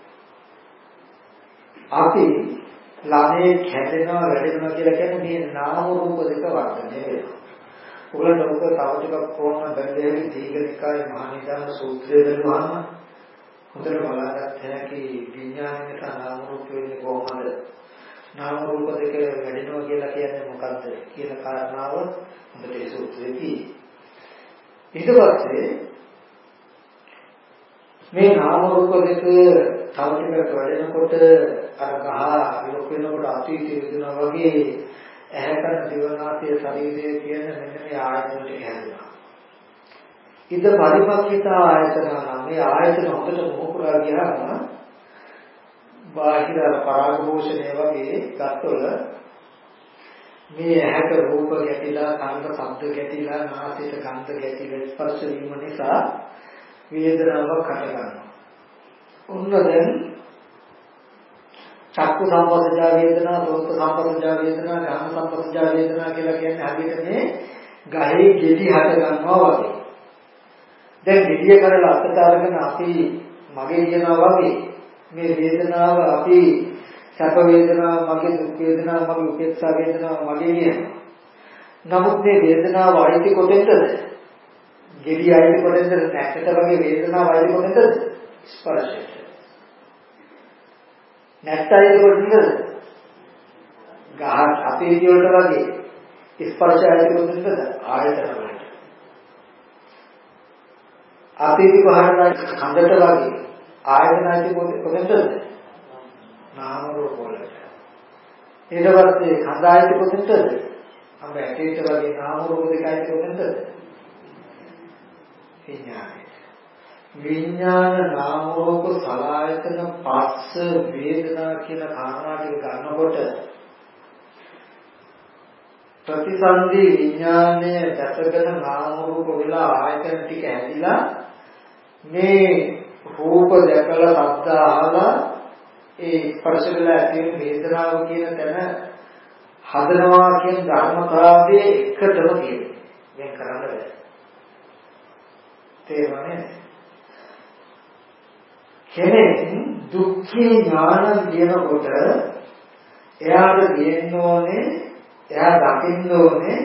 අපි ළමේ හැදෙනවා වැඩෙනවා කියලා කියන්නේ මේ නාම රූප දෙක වර්ධනය වෙනවා. ඔයගොල්ලෝ තව ටිකක් කොහොමද බැලුවේ දීඝනිකායේ මහානිදාන සූත්‍රය බලුවාම හොඳට බලාගත්ත හැකි විඥානයේ නාම රූප වෙන්නේ කොහොමද? නාම රූප දෙක වැඩෙනවා කියලා කියන්නේ මොකද්ද කියන කාරණාව හොඳට ඒ සූත්‍රයේදී. ඊට පස්සේ මේ නාම රූප දෙක තව ටිකක් වැඩෙනකොට අර ගහ විලක් වෙනකොට අතීතය වෙනවා වගේ ඇහැ කන දිව නාසය ශරීරය කියන මෙන්න මේ ආයතන ටික හැදෙනවා. ඉද පරිපක්ඛිතා ආයතන නම් මේ ආයතන හොඳට මොහොපුරා ගියාම බාහිර පරාග භූෂණය වගේ ගස්වල මේ ඇහැට රූප ගැටිලා කනට ශබ්ද ගැටිලා නාසයට ගන්ධ ගැටිලා ස්පර්ශ වීම නිසා වේදනාවක් හට ගන්නවා. ඔන්න දැන් චක්කු සම්පස්සජා වේදනා, සෝත සම්පස්සජා වේදනා, ගාම සම්පස්සජා වේදනා කියලා කියන්නේ හරියට මේ ගහේ ගෙඩි හට ගන්නවා වගේ. දැන් ගෙඩිය කරලා අතට අරගෙන අපි මගේ කියනවා වගේ මේ වේදනාව අපි සැප වේදනාව මගේ දුක් වේදනාව මගේ උපේක්ෂා වේදනාව මගේ කියනවා. නමුත් මේ වේදනාව අයිති කොතෙන්ද? ගෙඩිය අයිති කොතෙන්ද? නැක්කට වගේ වේදනාව අයිති කොතෙන්ද? ස්පර්ශයට. නැක්ට අයිති කොතෙන්ද? ගහ අපේ ජීවිත වගේ ස්පර්ශය අයිති කොතෙන්ද? ආයතන වලට. අපේ විවහාරය කඳට වගේ ආයතන අයිති කොතෙන්ද? නාම රූප වලට. ඊට පස්සේ කඳ අයිති කොතෙන්ද? අප ඇටේට වගේ නාම රූප දෙක අයිති කොතෙන්ද? විඥානය. විඥාන නාම රූප සලආයතන පස්ස වේදනා කියන කාරණා ටික ගන්නකොට ප්‍රතිසන්දි විඥානයේ දැසගෙන නාම රූප වෙලා ආයතන ටික ඇදිලා මේ රූප දැකලා ශබ්ද අහලා ඒ ස්පර්ශ වෙලා තියෙන වේදනාව කියන තැන හදනවා කියන ධර්මතාවයේ එකටම තියෙනවා. දැන් කරන්න බෑ. තේරුණානේ? කෙනෙක් දුක්ඛේ ඥාන කියනකොට එයාට තියෙන්න ඕනේ, එයා දකින්න ඕනේ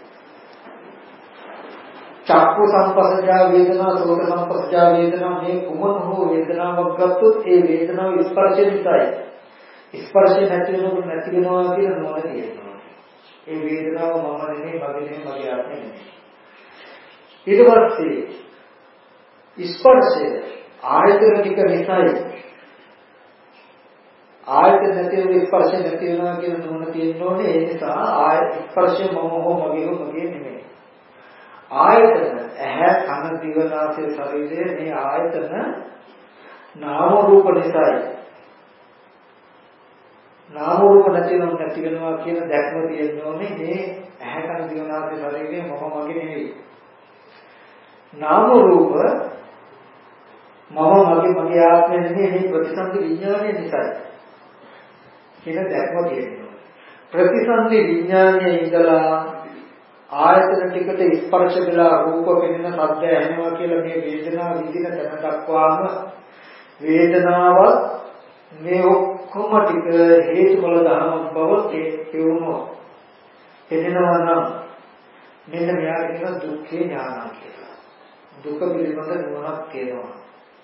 චක්කු සංපස්සජා වේදනා, සෝත සංපස්සජා වේදනා, මේ කුමන හෝ වේදනාවක් ගත්තොත් ඒ වේදනාව ස්පර්ශය නිසායි. ස්පර්ශය නැති වෙනකොට නැති වෙනවා කියලා නෝන තියෙනවා. ඒ වේදනාව මම නෙමෙයි, මගේ නෙමෙයි, මගේ ආත්මෙ නෙමෙයි. ඊට පස්සේ ස්පර්ශය ආයතන ටික නිසායි. ආයතන නැති වෙන ස්පර්ශය නැති වෙනවා කියලා නෝන තියෙන්න ඕනේ. ඒ නිසා ස්පර්ශය මම හෝ මගේ හෝ මගේ නෙමෙයි. ආයතන ඇහැ කන දිව නාසය ශරීරය මේ ආයතන නාම රූප නිසායි. නාම රූප නැති වෙනවා කියන දැක්ම තියෙන්න ඕනේ. මේ ඇහැ කන දිව නාසය ශරීරය මම මගේ නෙවෙයි. නාම රූප මගේ ආත්මය නෙවෙයි, මේ ප්‍රතිසන්දි විඥානය නිසායි කියන දැක්ම තියෙන්න ඕනේ. ප්‍රතිසන්දි විඥානයේ ඉඳලා ආයතන ටිකට ස්පර්ශ වෙලා රූප පෙනෙන සද්ද ඇහෙනවා කියලා මේ වේදනාව විඳින තැන දක්වාම වේදනාව මේ ඔක්කොම ටික හේතුඵල ධර්මයක් බව කියවනවා. එදෙනවා නම් මෙන්න මෙයාට කියන දුක්ඛේ ඥානං කියලා. දුක පිළිබඳ නුවණක් තියෙනවා.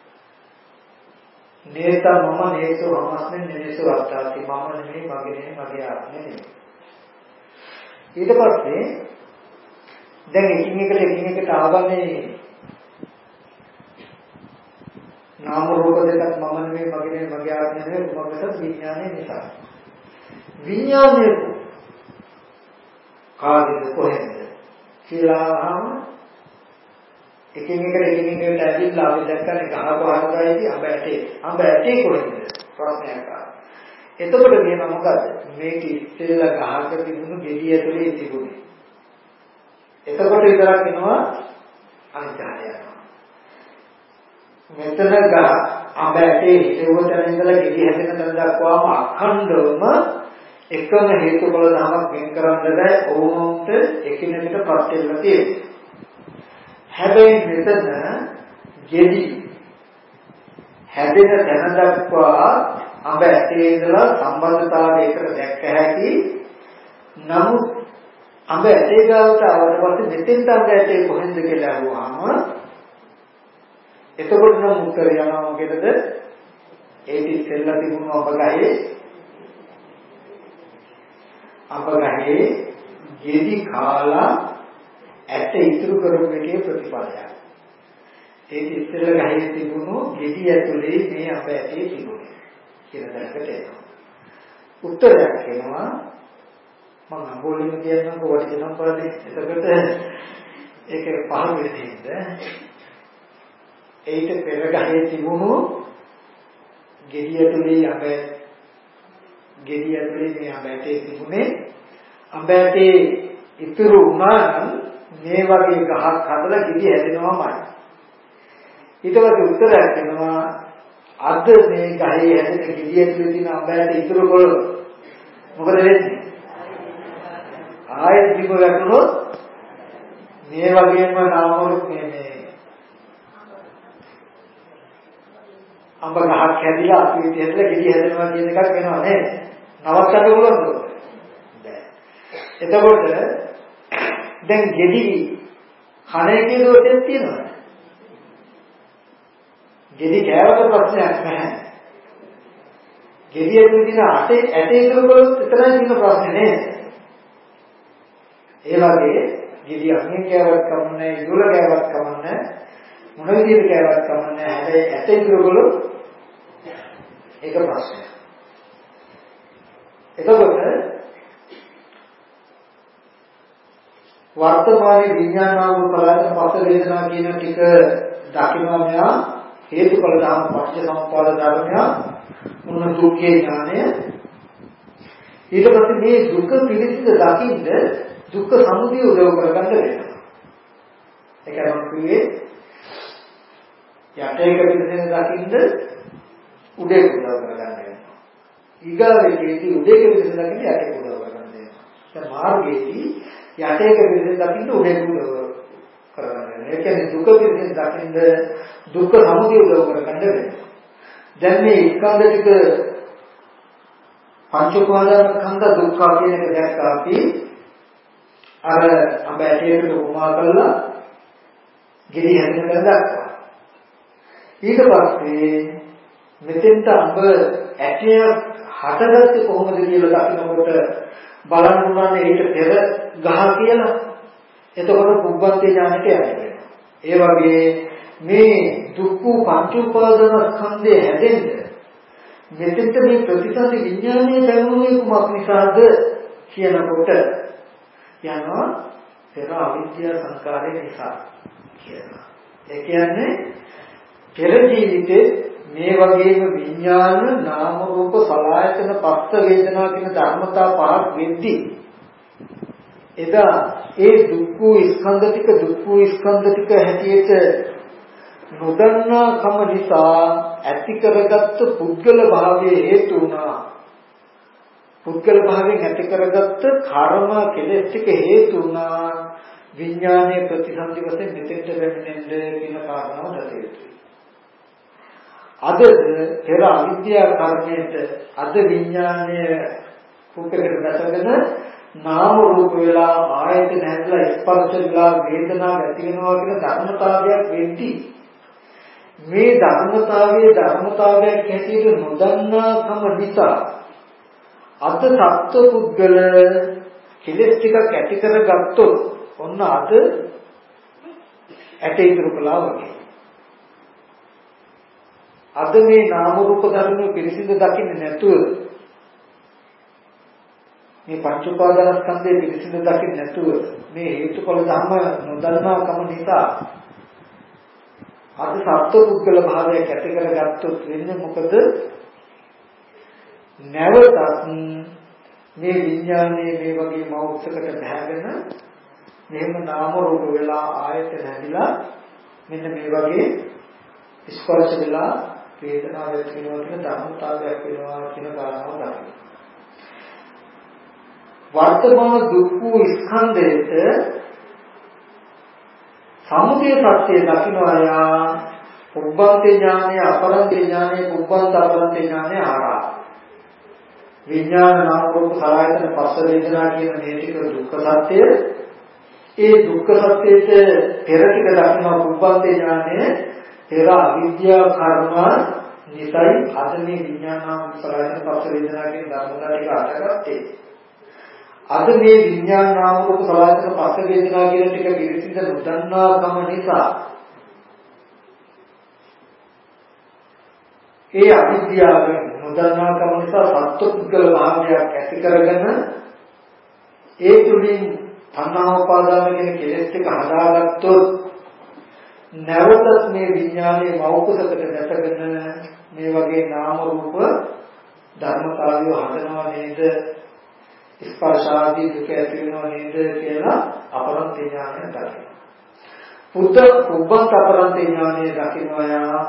නේතම නේසෝ හමස්මෙන් නේසෝ අත්තාති මම නෙමෙයි, මගේ නෙමෙයි, මගේ ආත්මෙ නෙමෙයි. ඊට පස්සේ දැන් එකින් එකට ආවන්නේ නාම රූප දෙකක් මම නෙමෙයි, මගේ නෙමෙයි, මගේ ආත්මය නෙමෙයි, මොකද විඥානය නිසා. විඥානය කාගෙද කොහෙන්ද කියලාම එකින් එකට ඇවිල්ලා අපි දැක්කනේ ගහ කොහරදායිදී අඹ ඇටේ කොහෙන්ද ප්‍රශ්නයක් ආවා. එතකොට කියනවා මොකද්ද? මේක ඉස්සෙල්ලා ගහක තිබුණු ගෙඩිය ඇතුලේ තිබුණේ. එතකොට විතරක් එනවා අනිත්‍යය. මෙතන ගහ අඹ ඇටේ හිටවතන ඉඳලා ගෙඩි හැදෙන තැන දක්වාම අඛණ්ඩවම එකම හේතුඵල ධමයක් වෙන් කරන්න බෑ. ඕනොන්ට එකිනෙකට පත් වෙලා තියෙනවා. හැබැයි මෙතන ගෙඩි හැදෙන තැන දක්වා අඹ ඇටේ ඉඳලා සම්බන්ධතාවයකට දැක්ක හැකි. නමුත් අඹ ඇටේ ගාවට ආවට පස්සේ මෙතෙන්ට අඹ ඇටේ කොහෙන්ද කියලා අහුවාම එතකොට නම් උත්තරය යනවා මොකේද? ඒ ඉස්සෙල්ලා තිබුණු අඹ ගහේ ගෙඩි කාලා ඇට ඉතුරු කරපු එකේ ප්‍රතිඵලයක්. ඒ ඉස්සෙල්ලා ගහේ තිබුණු ගෙඩි ඇතුලේ මේ අඹ ඇටේ තිබුණේ කියලා දැනකට එනවා. උත්තරයක් එනවා මම අඹෝලිම කියනකොට වටික සම්ප්‍රදායේ එතකොට ඒක පහළ වෙන්නේ ඒිට පෙර ගහේ තිබුණු ගෙඩි ඇතුලේ මේ අඹ ඇටේ තිබුණේ අඹ ඇටේ ඉතුරු වුණා නම් මේ වගේ ගහක් හදලා ගෙඩි හැදෙනවාමයි. ඊට පස්සේ උත්තරයක් එනවා අද මේ ගහේ හැදෙන ගෙඩි ඇතුලේ තියෙන අඹ ඇටේ ඉතුරු කළොත් මොකද වෙන්නේ? ආයෙත් දීප වැටුනොත් මේ වගේම නාමවල මේ අඹ ගහක් හැදිලා අපි විදිහට ගෙඩි හැදෙනවා කියන එකක් වෙනවා නේද? නවත්තන්න පුළුවන්ද? බෑ. එතකොට දැන් ගෙඩි කණේ දෝෂයක් තියෙනවද? ගෙඩි කෑවට ප්‍රශ්නයක් නැහැ. ගෙඩි ඇතුලේ තියෙන ඇටේ ඉතුරු කළොත් එතරම් තියෙන ප්‍රශ්නේ නේද? ඒ වගේ ගෙඩි අංගෙන් කෑවත් කමන්නේ, ඉදුල කෑවත් කමන්නේ, මොන විදිහට කෑවත් කමන්නේ. හැබැයි ඇට ඉතුරු කළොත් ඒක ප්‍රශ්නයක්. එතකොට වර්තමානයේ විඥානාව කලාවේ පස වේදනා කියන ටික දකිනවා මෙයා හේතුඵල ධර්ම පටිච්චසමුප්පාද ධර්මය උන්න දුක්ඛේ ඥානය. ඊට පස්සේ මේ දුක පිළිසිඳ දකින්න දුක්ඛ සමුදය උදව් කරගන්න වෙනවා. ඒකයි මම කිව්වේ යටේක පිළිසිඳ දකින්න උඩේ උදව් කරගන්න වෙනවා. ඊගාවේදී උඩේක පිළිසිඳ දකින්න යටේක උදව් කරගන්න වෙනවා. දැන් මාර්ගයේදී යටේක පිළිසිඳ දකින්න උඩේ උදව් කරගන්න වෙනවා. ඒ කියන්නේ දුක පිළිසිඳ දකින්න දුක්ඛ සමුදය උදව් කරගන්න වෙනවා. දැන් මේ ස්කන්ධ ටික පංච උපාදානස්කන්ධ දුක්ඛ කියන එක දැක්කා අපි අර අප ඇටේට උපමා කරලා ගෙඩි හැදෙන තැන දක්වා. ඊට පස්සේ මෙතෙන්ට අඹ ඇටය හටගත්තේ කොහොමද කියලා දකිනකොට බලන්න උනන්නේ ඊට පෙර ගහ කියලා. එතකොට පුබ්බන්තේ ඥානෙට යන්නේ. ඒ වගේ මේ දුක්ඛ පංච උපාදානස්කන්ධය හැදෙන්න මෙතෙන්ට මේ ප්‍රතිසන්දි විඥානයේ බැලුනේ කුමක් නිසාද කියනකොට යනවා පෙර අවිද්‍යා සංකාරය නිසා කියලා. ඒ කියන්නේ පෙර ජීවිතේ මේ වගේම විඥාන නාම රූප සලආයතන පස්ස වේදනා කියන ධර්මතා පහක් වෙද්දී එදා ඒ දුක්ඛ ස්කන්ධ ටික හැටියට නොදන්නා කම නිසා ඇති කරගත්තු පුද්ගල භාවයේ හේතු වුණා. පුද්ගල භාවයෙන් ඇති කරගත්ත කර්ම කෙලෙස් ටික හේතු වුණා විඥානයේ ප්‍රතිසන්දි වශයෙන් මෙතෙන්ට වෙන්නේ කියන කාරණාව දතේතුයි. අද පෙර අවිද්‍යා කර්මයට අද විඥානය කුප්පකට දැසගෙන නාම රූප වෙලා ආයතන හැදලා ස්පර්ශ වෙලා වේදනාව ඇති වෙනවා කියන ධර්මතාවයක් වෙද්දී මේ ධර්මතාවයක් හැටියට නොදන්නාකම නිසා අද සත්ව පුද්ගල කෙලෙස් ටිකක් ඇති කරගත්තොත් ඔන්න අද ඇටේ ඉතුරු කළා වගේ. අද මේ නාම රූප ධර්ම පිරිසිදු දකින්නේ නැතුව මේ පංච උපාදානස්කන්ධය පිරිසිදු දකින්නේ නැතුව මේ හේතුඵල ධර්ම නොදන්නාකම නිසා අද සත්ව පුද්ගල භාවයක් ඇති කරගත්තොත් වෙන්නේ මොකද? නැවතත් මේ විඥානයේ මේ වගේ මෞර්සකට බහගෙන මෙහෙම නාම රූප වෙලා ආයතන හැදිලා මෙන්න මේ වගේ ස්පර්ශ වෙලා වේදනාවක් ඇති වෙනවා කියන ධර්මතාවයක් වෙනවා කියන කාරණාව දකින්න. වර්තමාන දුක්ඛ ස්කන්ධයට සමුදය සත්‍ය දකින්නවා පුබ්බන්තේ ඥානය අපරන්තේ ඥානය පුබ්බන්ත අපරන්තේ ඥානය ආරා විඥාන නාම රූප සලආයතන පස්ස වේදනා කියන මේ ටික දුක්ඛ සත්‍ය ඒ දුක්ඛ සත්‍යයට පෙර ටික දකින්න පුබ්බන්තේ ඥානය පෙර අවිද්‍යා කර්ම නිසයි අද මේ විඥාන නාම සලආයතන පස්ස වේදනා කියන ධර්මතා ටික අටගත්තේ අද මේ විඥාන නාම රූප සලආයතන පස්ස වේදනා කියන ටික පිළිසිඳ නොදන්නාකම නිසා ඒ අවිද්‍යාවෙන් නොදන්නාකම නිසා සත්පුද්ගල භාවයක් ඇති කරගෙන ඒ තුලින් තණ්හා උපාදාන කියන කෙලෙස් ටික හදාගත්තොත් නැවතත් මේ විඥානයේ මෞකසකට දැසගෙන මේ වගේ නාම රූප ධර්මතාවය හදනවා නේද ස්පර්ශාදී දුක ඇති වෙනව නේද කියලා අපරන්ත ඥානය දකිනවා. පුබ්බන්ත අපරන්ත ඥානය දකිනවා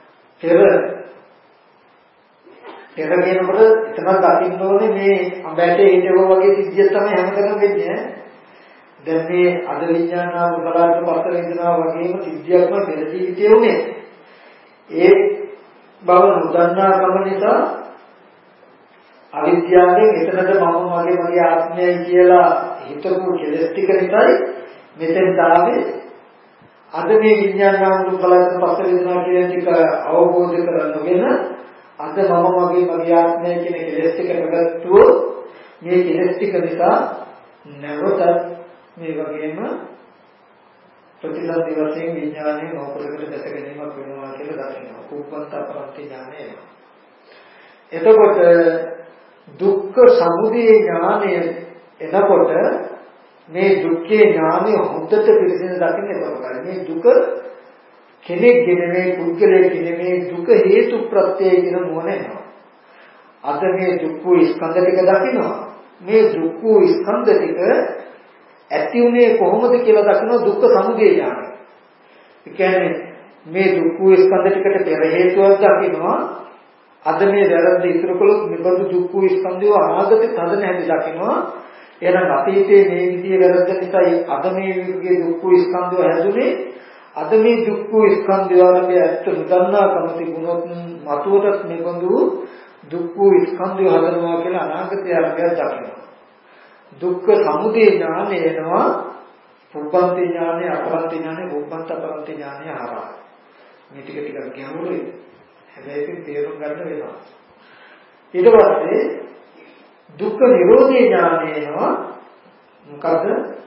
පෙර කියනකොට එතන දකින්න ඕනේ මේ අඹැටේ හිටව වගේ සිද්ධියක් තමයි හැමතැනම වෙන්නේ. දැන් මේ අද විඥානාව බලන්න පස්ස වේදනාව වගේම සිද්ධියක්ම පෙර ජීවිතයේ උනේ. ඒ බව නොදන්නාකම නිසා අවිද්‍යාවෙන් එතනද මගේ ආත්මයයි කියලා හිතපු කෙලස් ටික නිසායි මෙතෙන් තාවේ අද මේ විඥානාව බලන්න පස්ස වේදනාව කියන ටික අවබෝධ කරගන්න අද මගේ ආත්මය කියන කෙලෙස් ටික ප්‍රගතුව මේ කෙලෙස් ටික නිසා නැවතත් මේ වගේම ප්‍රතිසන්දි වශයෙන් විඥානයේ මොකකට දැස ගැනීමක් වෙනවා කියලා දකිනවා. කුප්පන්ත අපරන්ති ඥානය. එතකොට දුක්ඛ සමුදය ඥානය එනකොට මේ දුක්ඛේ ඥානය හොඳට පිළිසින දකින්න එතකොට මේ දුක කෙනෙක් නෙමෙයි පුද්ගලයෙක් නෙමෙයි දුක හේතු ප්‍රත්‍යය කියන මොනේනවා. අද මේ දුක්ඛ ස්කන්ධ ටික දකිනවා. මේ දුක්ඛ ස්කන්ධ ටික ඇති උනේ කොහොමද කියලා දකිනවා දුක්ඛ සමුදය ඥානය. ඒ කියන්නේ මේ දුක්ඛ ස්කන්ධ ටිකට පෙර හේතුවක් දකිනවා. අද මේ වැරද්ද ඉතුරු කළොත් මෙබඳු දුක්ඛ ස්කන්ධය අනාගතේ හදන හැටි දකිනවා. එහෙනම් අතීතයේ මේ විදිහේ වැරද්ද නිසා අද මේ විදිහේ දුක්ඛ ස්කන්ධය හැදුනේ අද මේ දුක්ඛ ස්කන්ධය වලදී ඇත්ත නොදන්නාකම තිබුණොත් මතුවටත් නිබඳු දුක්ඛ ස්කන්ධය හදනවා කියලා අනාගතය අරගෙන දකිනවා. දුක්ඛ සමුදය ඥානය එනවා පුබ්බන්ති ඥානය, අපරන්ති ඥානය, පුබ්බන්ත අපරන්ති ඥානය හරහා. මේ ටික ගැඹුරුයි. හැබැයි තේරුම් ගන්න වෙනවා. ඊට පස්සේ දුක්ඛ නිරෝධී ඥානය එනවා. මොකද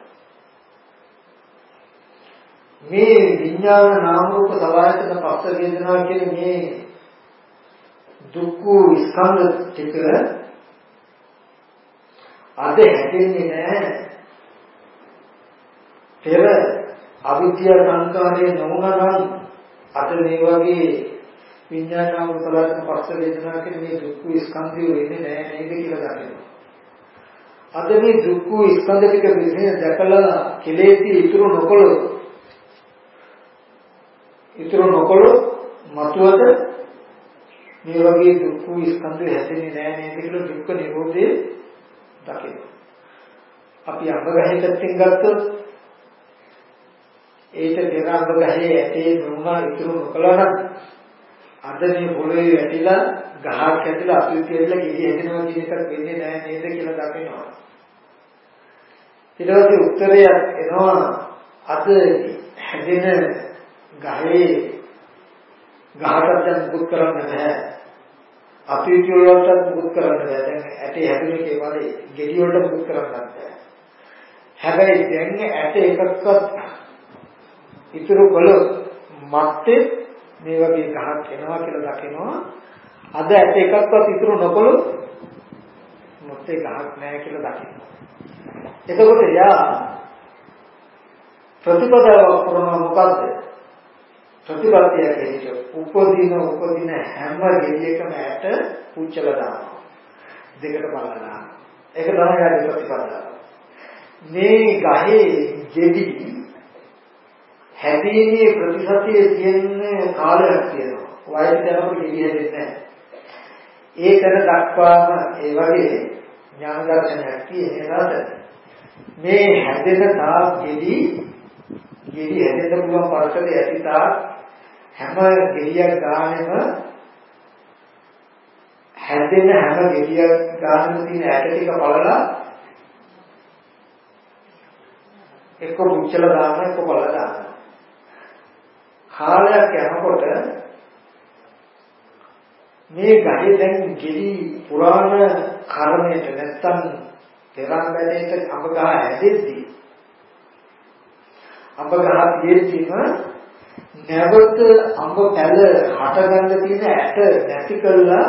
මේ විඥාන නාම රූප සලආයතන පස්ස වේදනා කියන මේ දුක්ඛ ස්කන්ධ ටික අද හැදෙන්නේ නැහැ. පෙර අවිද්‍යා සංකාරයේ නොවුනනම් අද මේ වගේ විඥාන නාම රූප සලආයතන පස්ස වේදනා කියන මේ දුක්ඛ ස්කන්ධය වෙන්නේ නැහැ නේද කියලා දකිනවා. අද මේ දුක්ඛ ස්කන්ධ ටික විශ්ේ දැකලා කෙලෙති ඉතුරු නොකළොත් මතුවද මේ වගේ දුක්ඛ ස්කන්ධය හැදෙන්නේ නැහැ නේද කියලා දුක්ඛ නිරෝධය දකිනවා. අපි අඹ ගහේ පැත්තෙන් ගත්තොත් ඒක පෙර අඹ ගහේ ඇටේ නුණා ඉතුරු නොකළා නම් අද මේ පොළවේ වැටිලා ගහක් ඇතුළේ අතුරු කියලා ගෙඩි හැදෙනවා කියන එකක් වෙන්නේ නැහැ නේද කියලා දකිනවා. ඊට පස්සේ උත්තරය එනවා අද හැදෙන ගහේ ගහකට දැන් මුකුත් කරන්න බෑ. අතීතය වලට මුකුත් කරන්න බෑ. දැන් ඇටේ හැදුනේ කේවලේ ගෙඩි වලට මුකුත් කරන්න බෑ. හැබැයි දැන් ඇට එකක්වත් ඉතුරු කළොත් මත්තේ මේ වගේ ගහක් එනවා කියලා දකිනවා. අද ඇට එකක්වත් ඉතුරු නොකළොත් මත්තේ ගහක් නැහැ කියලා දකිනවා. එතකොට යා ප්‍රතිපදාවක් කරනවා මොකද්ද? ප්‍රතිපත්තිය කියන්නේ උපදින හැම ගෙඩියකම ඇට පුච්චලා දානවා. දෙකට බලලා. ඒක තමයි යාගේ ප්‍රතිපදාව. මේ ගහේ ගෙඩි හැදීමේ ප්‍රතිශතයේ තියෙන කාලයක් තියෙනවා. වයසට යනකොට ගෙඩි හැදෙන්නේ නැහැ. ඒකන දක්වාම ඒ වගේ ඥාන දර්ශනයක් තියෙනවාද? මේ හැදෙන තාක් ගෙඩි හැදෙන්න පුළුවන් පරිසරය ඇති තාක් හැම ගෙඩියක් ගානෙම හැදෙන හැම ගෙඩියක් ගානෙම තියෙන ඇට ටික බලලා එක්ක මුච්චලා දාන්න එක්ක බලලා දාන්න. කාලයක් යනකොට මේ ගහේ දැන් ගෙඩි පුරාණ කර්මයට නැත්තම් පෙරම් බැලේට අඹ ගහ හැදෙද්දී අඹ ගහ තියෙද්දිම නැවත අඹ පැල හටගන්න තියෙන ඇට නැති කරලා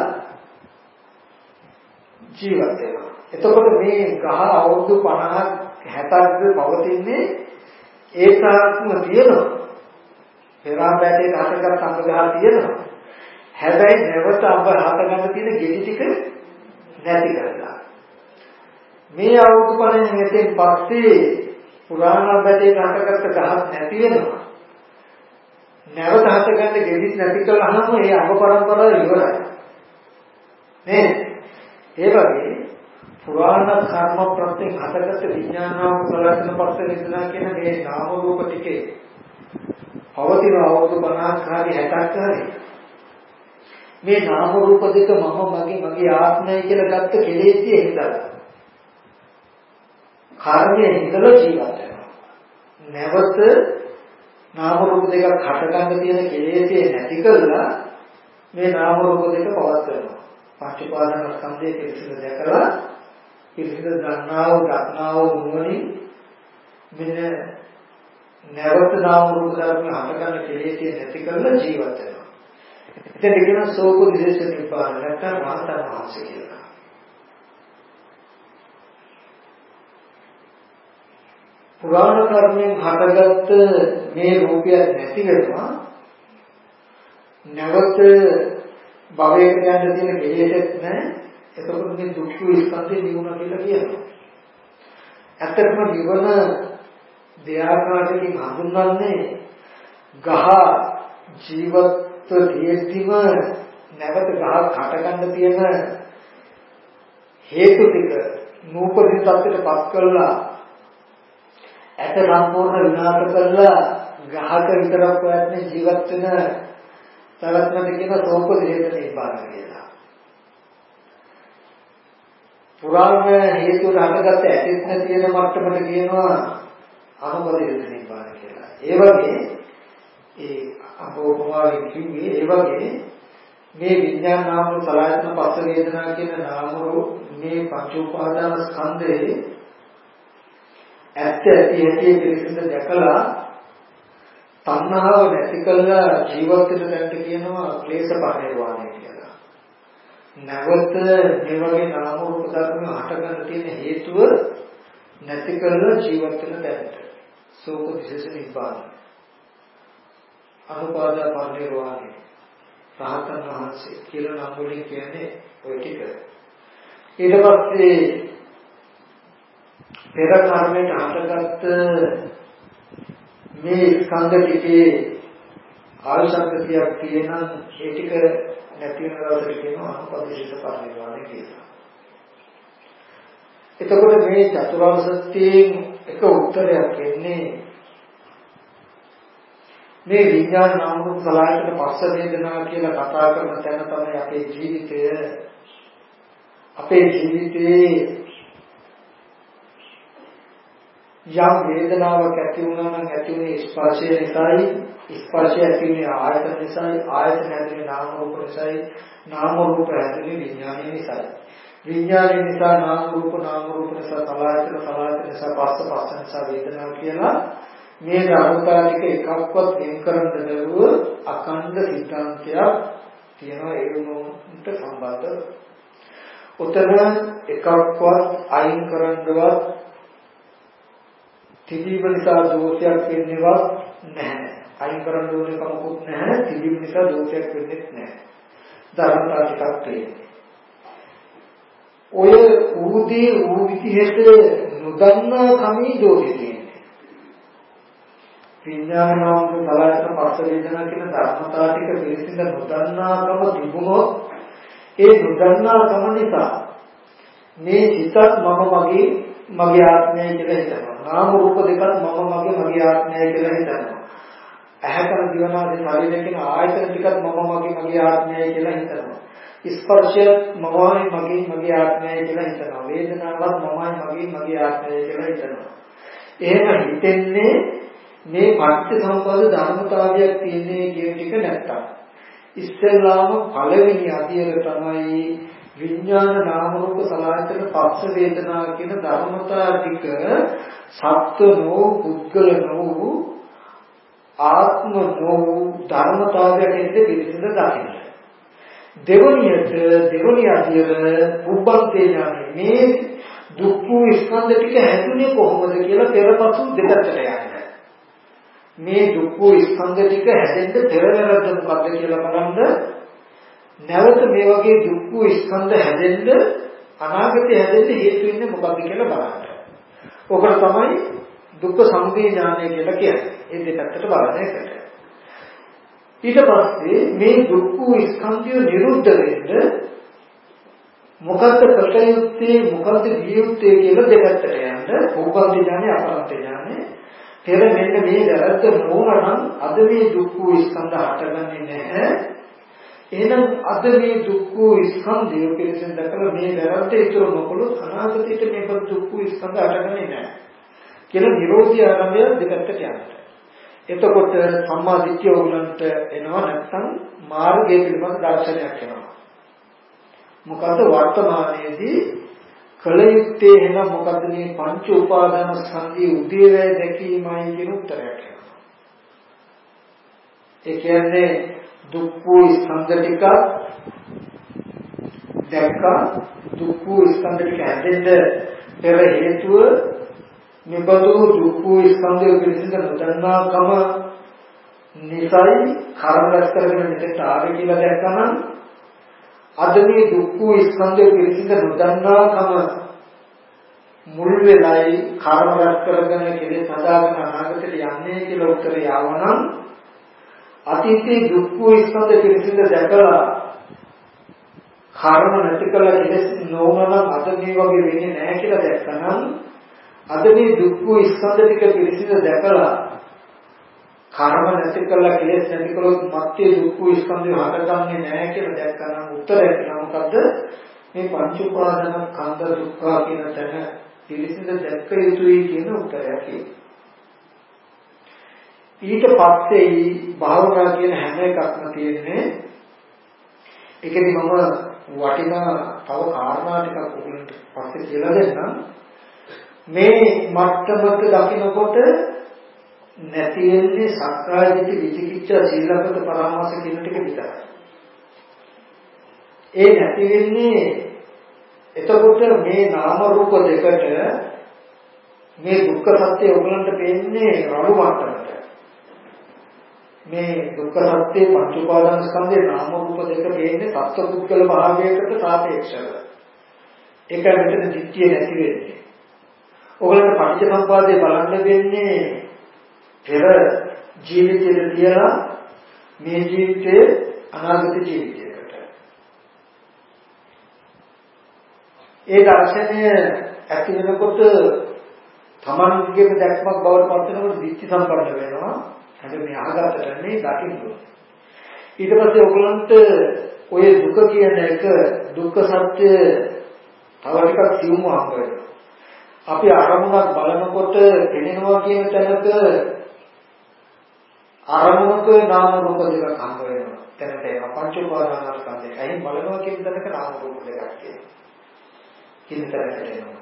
ජීවත් වෙනවා. එතකොට මේ ගහ අවුරුදු 50 60ක් පවතින්නේ ඒ තාක්ම තියෙනවා. පෙරම් බැලේට හටගත් අඹ ගහ තියෙනවා. හැබැයි නැවත අඹ හටගන්න තියෙන ගෙඩි ටික නැති කරලා මේ අවුරුදු 50 මෙතෙන් පස්සේ පුරාණ බැටේ හටගත්ත ගහක් නැති වෙනවා. නැවත හටගන්න ගෙඩි නැති කළාම ඒ අඹ පරම්පරාව ඉවරයි. නේද? ඒ වගේ පුරාණ කර්ම ප්‍රත්‍යයෙන් හටගත්ත විඥානාව ප්‍රලක්ෂණ පස්ස වේදනා කියන මේ නාම රූප ටිකේ පවතින අවුරුදු 50ක් හරි 60ක් හරි මේ නාම රූප දෙක මගේ ආත්මය කියලා ගත්ත කෙලෙසිය හිතලා කර්මයේ හිතලා ජීවත් වෙනවා. නැවත නාම රූප දෙකක් හටගන්න තියෙන කෙලෙසිය නැති කරලා මේ නාම රූප දෙක පවත්වනවා. පටිපාදන ස්කන්ධයේ පිළිසිඳ දැකලා පිළිසිඳ දන්නා වූ නුවණින් මෙන්න නැවත නාම රූප ධර්ම හටගන්න කෙලෙසිය නැති කරලා ජීවත් වෙනවා. එතන කියන සෝක විශේෂ නිපාන නැත්නම් මහතන් වහන්සේ කියලා. පුරාණ කර්මයෙන් හටගත්ත මේ රූපය නැති වෙනවා. නැවත භවයකට යන්න තියෙන කෙලෙසක් නැහැ. එතකොට මේ දුක්ඛ ස්කන්ධේ නිවුණ කියලා කියනවා. ඇත්තටම නිවන දෙආකාරයකින් හඳුන්වන්නේ ගහ ජීවත් තියෙද්දිම නැවත ගහක් හටගන්න තියෙන හේතු ටික නූපදින තත්ත්වයට පත් කරලා ඇට සම්පූර්ණ විනාශ කරලා ගහක විතරක් වත්නේ ජීවත් වෙන තරත්මද කියන සෝපදේශ නිබ්බාන කියලා. පුරාණ හේතු රහකට ඇතිත් තියෙන මට්ටමට කියනවා අනුපදේශ නිබ්බාන කියලා. ඒ වගේ ඒ අපෝපමාවෙන් කිව්වේ ඒ වගේ මේ විඥාන නාම රූප සලආයතන පස්ස වේදනා කියන නාම රූප මේ පංච උපාදාන ස්කන්ධේ ඇත්ත ඇති ඇති පිළිසිඳ දැකලා තණ්හාව නැති කළා ජීවත් වෙන තැනට කියනවා ක්ලේශ පරිණිරවාණය කියලා. නැවත මේ වගේ නාම රූප ධර්ම හටගන්න තියෙන හේතුව නැති කළා ජීවත් වෙන තැනට සෝක විශේෂ නිබ්බාන අනුපාදා පරිණිරවාණය රහතන් වහන්සේ කියලා නම් වලින් කියන්නේ ඔය ටික. ඊට පස්සේ පෙර කර්මයට හටගත්ත මේ ස්කන්ධ ටිකේ ආයශක්තියක් තියෙන ඒ ටික නැති වෙන දවසට කියනවා අනුපදිශේෂ පරිණිරවාණය කියලා. එතකොට මේ චතුරාර්ය සත්‍යයෙන් එක උත්තරයක් එන්නේ මේ විඥාන නාම රූප සලආයතන පස්ස වේදනා කියලා කතා කරන තැන තමයි අපේ ජීවිතයේ යම් වේදනාවක් ඇති වුණා නම් ඇති වුණේ ස්පර්ශය නිසායි, ස්පර්ශය ඇති වුණේ ආයතන නිසායි, ආයතන ඇතුලේ නාම රූප නිසායි, නාම රූප ඇතුලේ විඥානය නිසායි. විඥානය නිසා නාම රූප නිසා සලආයතන නිසා පස්ස නිසා වේදනාව කියලා මේ ධර්මතා ටික එකක්වත් වෙන් කරන්න බැරුව අඛණ්ඩ සිද්ධාන්තයක් තියෙනවා ඒ වුණොත් සම්බන්ධ. උතන එකක්වත් අයින් කරන්නවත් තිබීම නිසා දෝෂයක් වෙන්නේවත් නැහැ. අයින් කරන්න ඕනේ කමකුත් නැහැ. තිබීම නිසා දෝෂයක් වෙන්නේ නැහැ. ධර්මතා ටිකක් තියෙනවා. ඔය ඌදී ඌ විදිහට නොදන්නා කමී දෝෂය තියෙනවා. විඥාන නාම සලආයතන පස්ස වේදනා කියන ධර්මතා ටික පිළිසිඳ නොදන්නාකම තිබුණොත් ඒ නොදන්නාකම නිසා මේ සිතත් මගේ ආත්මය කියලා හිතනවා. නාම රූප දෙකත් මගේ ආත්මය කියලා හිතනවා. ඇහැකන දිවනාදී ශරීරය කියන ආයතන ටිකත් මගේ ආත්මය කියලා හිතනවා. ස්පර්ශය මගේ ආත්මය කියලා හිතනවා. වේදනාවත් මගේ ආත්මය කියලා හිතනවා. එහෙම හිතෙන්නේ මේ පටිච්චසමුප්පාද ධර්මතාවයක් තියෙන්නේ කියන ටික නැත්තම්. ඉස්සෙල්ලාම පළවෙනි අධ්‍යයන තමයි විඥාන නාම රූප සලආයතන පස්ස වේදනා කියන ධර්මතා ටික සත්වනෝ පුද්ගලනෝ ආත්ම නෝ ධර්මතාවයක් ඇද්ද පිළිසිඳ දකින්න. දෙවනි අධ්‍යයන පුබ්බන්තේ ඥානෙ මේ දුක්ඛ ස්කන්ධ ටික හැදුනේ කොහොමද කියලා පෙරපසු දෙකට යන්න. මේ දුක්ඛ ස්කන්ධ ටික හැදෙන්න පෙරවැරද්ද මොකක්ද කියලා බලන්න. නැවත මේ වගේ දුක්ඛ ස්කන්ධ හැදෙන්න අනාගතේ හැදෙන්න හේතු වෙන්නේ මොකක්ද කියලා බලන්න. ඔකට තමයි දුක්ඛ සමුදය ඥානය කියලා කියන්නේ. ඒ දෙකකට බලන එකට. ඊට පස්සේ මේ දුක්ඛ ස්කන්ධය නිරුද්ධ වෙන්න මොකද්ද කටයුත්තේ මොකද්ද වියුත්තේ කියලා දෙකකට යන්න. උපන්ති ඥානය අපරන්ත ඥානය. පෙර මෙන්න මේ වැරද්ද නොවනම් අද මේ දුක්ඛ ස්කන්ධ හටගන්නේ නැහැ. එහෙනම් අද මේ දුක්ඛ ස්කන්ධය පිළිසෙන් දැකලා මේ වැරද්ද ඉතුරු නොකළොත් අනාගතයට මේක දුක්ඛ ස්කන්ධ හටගන්නේ නැහැ. කියලා නිරෝධී ආරම්භය දෙකට යනවා. එතකොට සම්මා දිට්ඨිය උගලන්ට එනවා නැත්නම් මාර්ගය පිළිබඳ දර්ශනයක් එනවා. මොකද වර්තමානයේදී කල යුත්තේ එහෙනම් මොකද මේ පංච උපාදාන ස්කන්ධයේ උදේවැය දැකීමයි කියන උත්තරයක් එනවා. ඒ කියන්නේ දුක්ඛ ස්කන්ධ ටික දැක්කා දුක්ඛ ස්කන්ධ ටික හැදෙන්න පෙර හේතුව මෙබඳු දුක්ඛ ස්කන්ධය පිළිසිඳ නොදන්නාකම නිසයි කර්ම රැස් කරගෙන මෙතෙට ආවේ කියලා දැක්කම අද මේ දුක්ඛ ස්කන්ධය පිළිසිඳ නොදන්නාකම මුල් වෙලයි කර්ම රැස් කරගෙන කෙලෙස් හදාගෙන අනාගතයට යන්නේ කියලා උත්තරය ආවනම් අතීතයේ දුක්ඛ ස්කන්ධ පිළිසිඳ දැකලා කර්ම නැති කළ කෙලෙස් නොවනනම් අද මේ වගේ වෙන්නේ නැහැ කියලා දැක්කනම් අද මේ දුක්ඛ ස්කන්ධ ටික පිළිසිඳ දැකලා කර්ම නැති කළා කෙලෙස් නැති කළොත් මත්යේ දුක්ඛ ස්කන්ධය හටගන්නේ නැහැ කියලා දැක්කම උත්තරය කියලා මොකද්ද? මේ පංච උපාදාන ස්කන්ධ දුක්ඛ කියන තැන පිළිසිඳ දැක්ක යුතුයි කියන උත්තරයයි. ඊට පස්සේ භාවනා කියන හැම එකක්ම තියෙන්නේ ඒකෙදි මම වටිනා තව කාරණා ටිකක් ඔයගලන්ට පස්සේ කියලා දෙන්නම්. මේ මට්ටමක දකින්නකොට නැති වෙන්නේ සක්කාය දිට්ඨි විචිකිච්ඡා සීලබ්බත පරාමාස කියන ටික විතරයි. ඒ නැති වෙන්නේ එතකොට මේ නාම රූප දෙකට මේ දුක්ඛ සත්‍ය ඔයගලන්ට පේන්නේ රළු මට්ටමට. මේ දුක්ඛ සත්‍ය පංච උපාදාන ස්කන්ධේ නාම රූප දෙක පේන්නේ සත්පුද්ගල භාවයකට සාපේක්ෂව. ඒකයි මෙතන දිට්ඨිය නැති වෙන්නේ. ඔයගලන්ට පටිච්චසමුප්පාදේ බලන්න වෙන්නේ පෙර ජීවිතේ තියලා මේ ජීවිතේ අනාගත ජීවිතයකට. ඒ දර්ශනය ඇති වෙනකොට තමන්ගේම දැක්මක් බවට පත් වෙනකොට දිට්ඨි සම්පන්න වෙනවා. හැබැයි මේ අහගතට නේ දකින්න ඕනේ. ඊට පස්සේ ඔයගලන්ට ඔය දුක කියන එක දුක්ඛ සත්‍ය තව ටිකක් සියුම්ව හම්බ වෙනවා. අපි අරමුණක් බලනකොට පෙනෙනවා කියන තැනක අරමුණක නාම රූප දෙකක් හම්බ වෙනවා. දැනට ඒක පංච උපාදානස්කන්ධය. අයින් බලනවා කියන තැනක නාම රූප දෙකක් තියෙනවා. කියන තැනකට එනවා.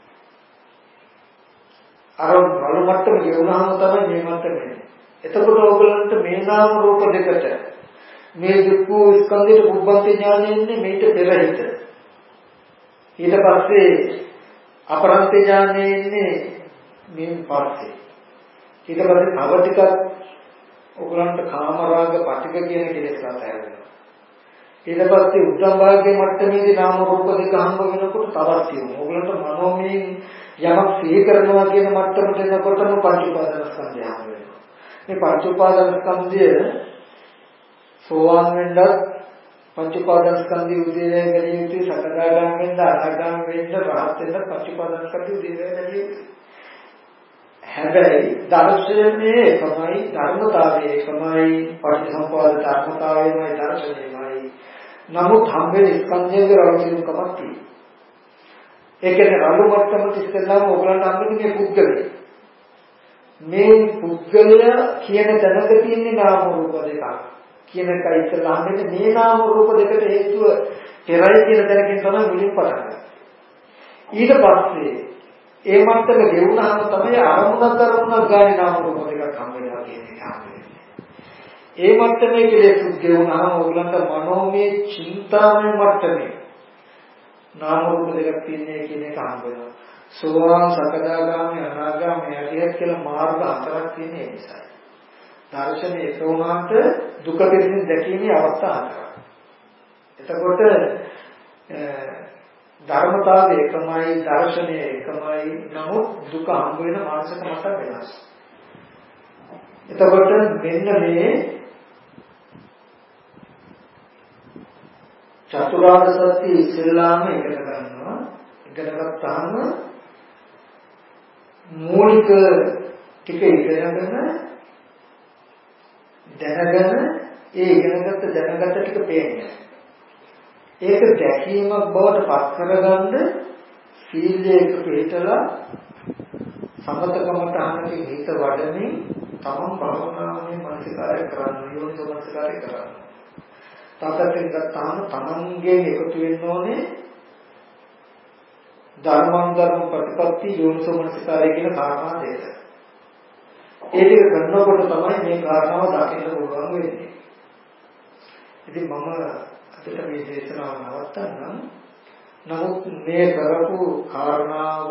අර වල මට්ටම ගෙවුනහම තමයි මේ මට්ටම එන්නේ. එතකොට ඔයගලන්ට මේ නාම රූප දෙකට මේ දුක්ඛ ස්කන්ධයේ පුබ්බන්ති ඥානෙ එන්නේ මේක පෙරහිත. ඊට පස්සේ අපරන්ත ඥානෙ එන්නේ මේ පස්සේ. ඊට පස්සේ තව ටිකක් ඔයගලන්ට කාම රාග පටික කියන කෙලෙස් ආතහැරෙනවා. ඊට පස්සේ උද්දම් භාගයේ මට්ටමේදී නාම රූප දෙක හම්බ වෙනකොට තවත් තියෙනවා. ඔයගලන්ට මනෝමයෙන් යමක් සිහි කරනවා කියන මට්ටමට එනකොටම පංච උපාදාන ස්කන්ධය හම්බ වෙනවා. මේ පංච උපාදාන ස්කන්ධය සෝවාන් වෙන්නත් පංච උපාදාන ස්කන්ධය උදේවැය ගැනීම යුතුයි, සකදාගාම වෙන්න, අනාගාම වෙන්න, රහත් වෙන්න පංච උපාදාන ස්කන්ධය උදේවැය ගැනීම යුතුයි. හැබැයි දර්ශනයේ එකමයි, ධර්මතාවයේ එකමයි, පටිච්චසමුප්පාද ධර්මතාවයමයි, දර්ශනයමයි. නමුත් හම්බෙන්නේ ස්කන්ධයේ රණසිරුකමක් තියෙනවා. ඒ කියන්නේ රළු මට්ටමට ඉස්සෙල්ලාම ඔයගලන්ට හම්බෙන්නේ මේ පුද්ගලයා. මේ පුද්ගලයා කියන තැනක තියෙන නාම රූප දෙකක්. කියන එකයි ඉස්සෙල්ලා හම්බෙන්නේ මේ නාම රූප දෙකට හේතුව පෙරයි කියන තැනකින් තමයි මුලින් පටන් ගන්නේ. ඊට පස්සේ ඒ මට්ටම ගෙවුනහම තමයි අරමුණක් ගානේ නාම රූප දෙකක් හම්බ වෙනවා කියන එක හම්බෙන්නේ. ඒ මට්ටමේ කෙලෙස් ගෙවුනහම ඔයගලන්ට මනෝමය චින්තාමය මට්ටමේ නාම රූප දෙකක් තියෙන්නේ කියන එක හම්බ වෙනවා. සෝවාන් සකදාගාමී අනාගාමී අරියත් කියලා මාර්ග හතරක් තියෙන නිසා. දර්ශනයේ එක වුණාට දුක පිළිසින් දැකීමේ අවස්ථා හතරක්. එතකොට ධර්මතාවය එකමයි, දර්ශනය එකමයි, නමුත් දුක හම්බ වෙන මානසික මට්ටම වෙනස්. එතකොට මෙන්න මේ චතුරාර්ය සත්‍ය ඉස්සෙල්ලාම ඉගෙන ගන්නවා. ඉගෙන ගත්තාම මූලික ටික ඉගෙනගෙන දැනගෙන ඒ ඉගෙනගත්ත දැනගත්ත ටික පේන්නේ. ඒක දැකීමක් බවට පත් කරගන්න සීලයක පිළිතලා සමතකමට අහනකින් හිත වඩමින් තමන් භවනාමේ මනසිකාරය කරන්න, යෝනිසෝ මනසිකාරය කරන්න. තාපයෙන් ගත්තාම තමන්ගේ එකතු වෙන්න ඕනේ ධර්මාන්තරම ප්‍රතිපත්ති යෝනිසෝ මනසිකාරය කියන කාරණා දෙක. ඒ ටික කරනකොට තමයි මේ කාරණාව දකින්න පුළුවන් වෙන්නේ. ඉතින් මම අදට මේ දේශනාව නවත්තන්නම්. නමුත් මේ කරපු කාරණාව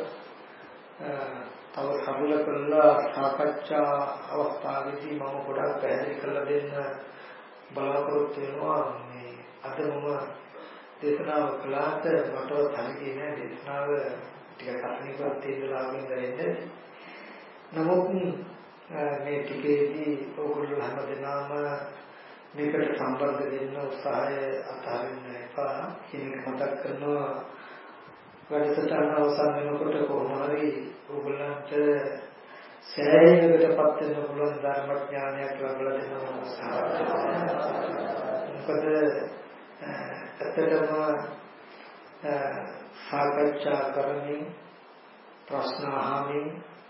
තව සමුල කරලා සාකච්ඡා අවස්ථාවේදී මම ගොඩක් පැහැදිලි කරලා දෙන්න බලාපොරොත්තු වෙනවා. මේ අද මම දේශනාව කළාට මටවත් හරියන්නේ නැහැ. දේශනාව ටිකක් අසනීපවත් තේරලාගෙන ඉඳලා. නමුත් මේ ටිකේදී ඔයගොල්ලෝ හැමදෙනාම මේකට සම්බන්ධ වෙන්න උත්සාහය අත්හරින්න එපා. මේක මතක් කරනවා වැඩසටහන අවසන් වෙනකොට කොහොම හරි ඔයගොල්ලන්ට සෑහීමකටපත් වෙන්න පුළුවන් ධර්මඥානයක් ලැබලා දෙනවා සාර්ථකයි. මොකද ඇත්තටම සාකච්ඡා කරමින් ප්‍රශ්න අහමින්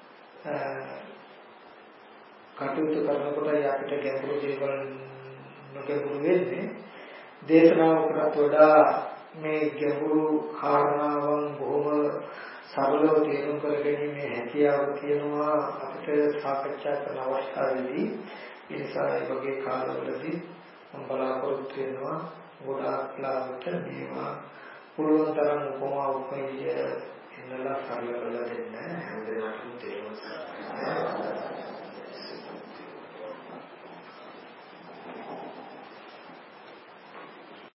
කටයුතු කරනකොට අපිට ගැඹුරු දේවල් නොගැඹුරු වෙන්නේ දේශනාවකට වඩා මේ ගැඹුරු කාරණාවන් බොහොම සරලව තේරුම් කරගැනීමේ හැකියාව තියෙනවා අපිට සාකච්ඡා කරන අවස්ථාවේදී. ඒ නිසා මේ වගේ කාලවලදී මම බලාපොරොත්තු වෙනවා ගොඩාක් ලාවට මේවා පුළුවන් තරම් උපමා උපමේය එන්නලා සරල කරලා දෙන්න හැම දෙනාටම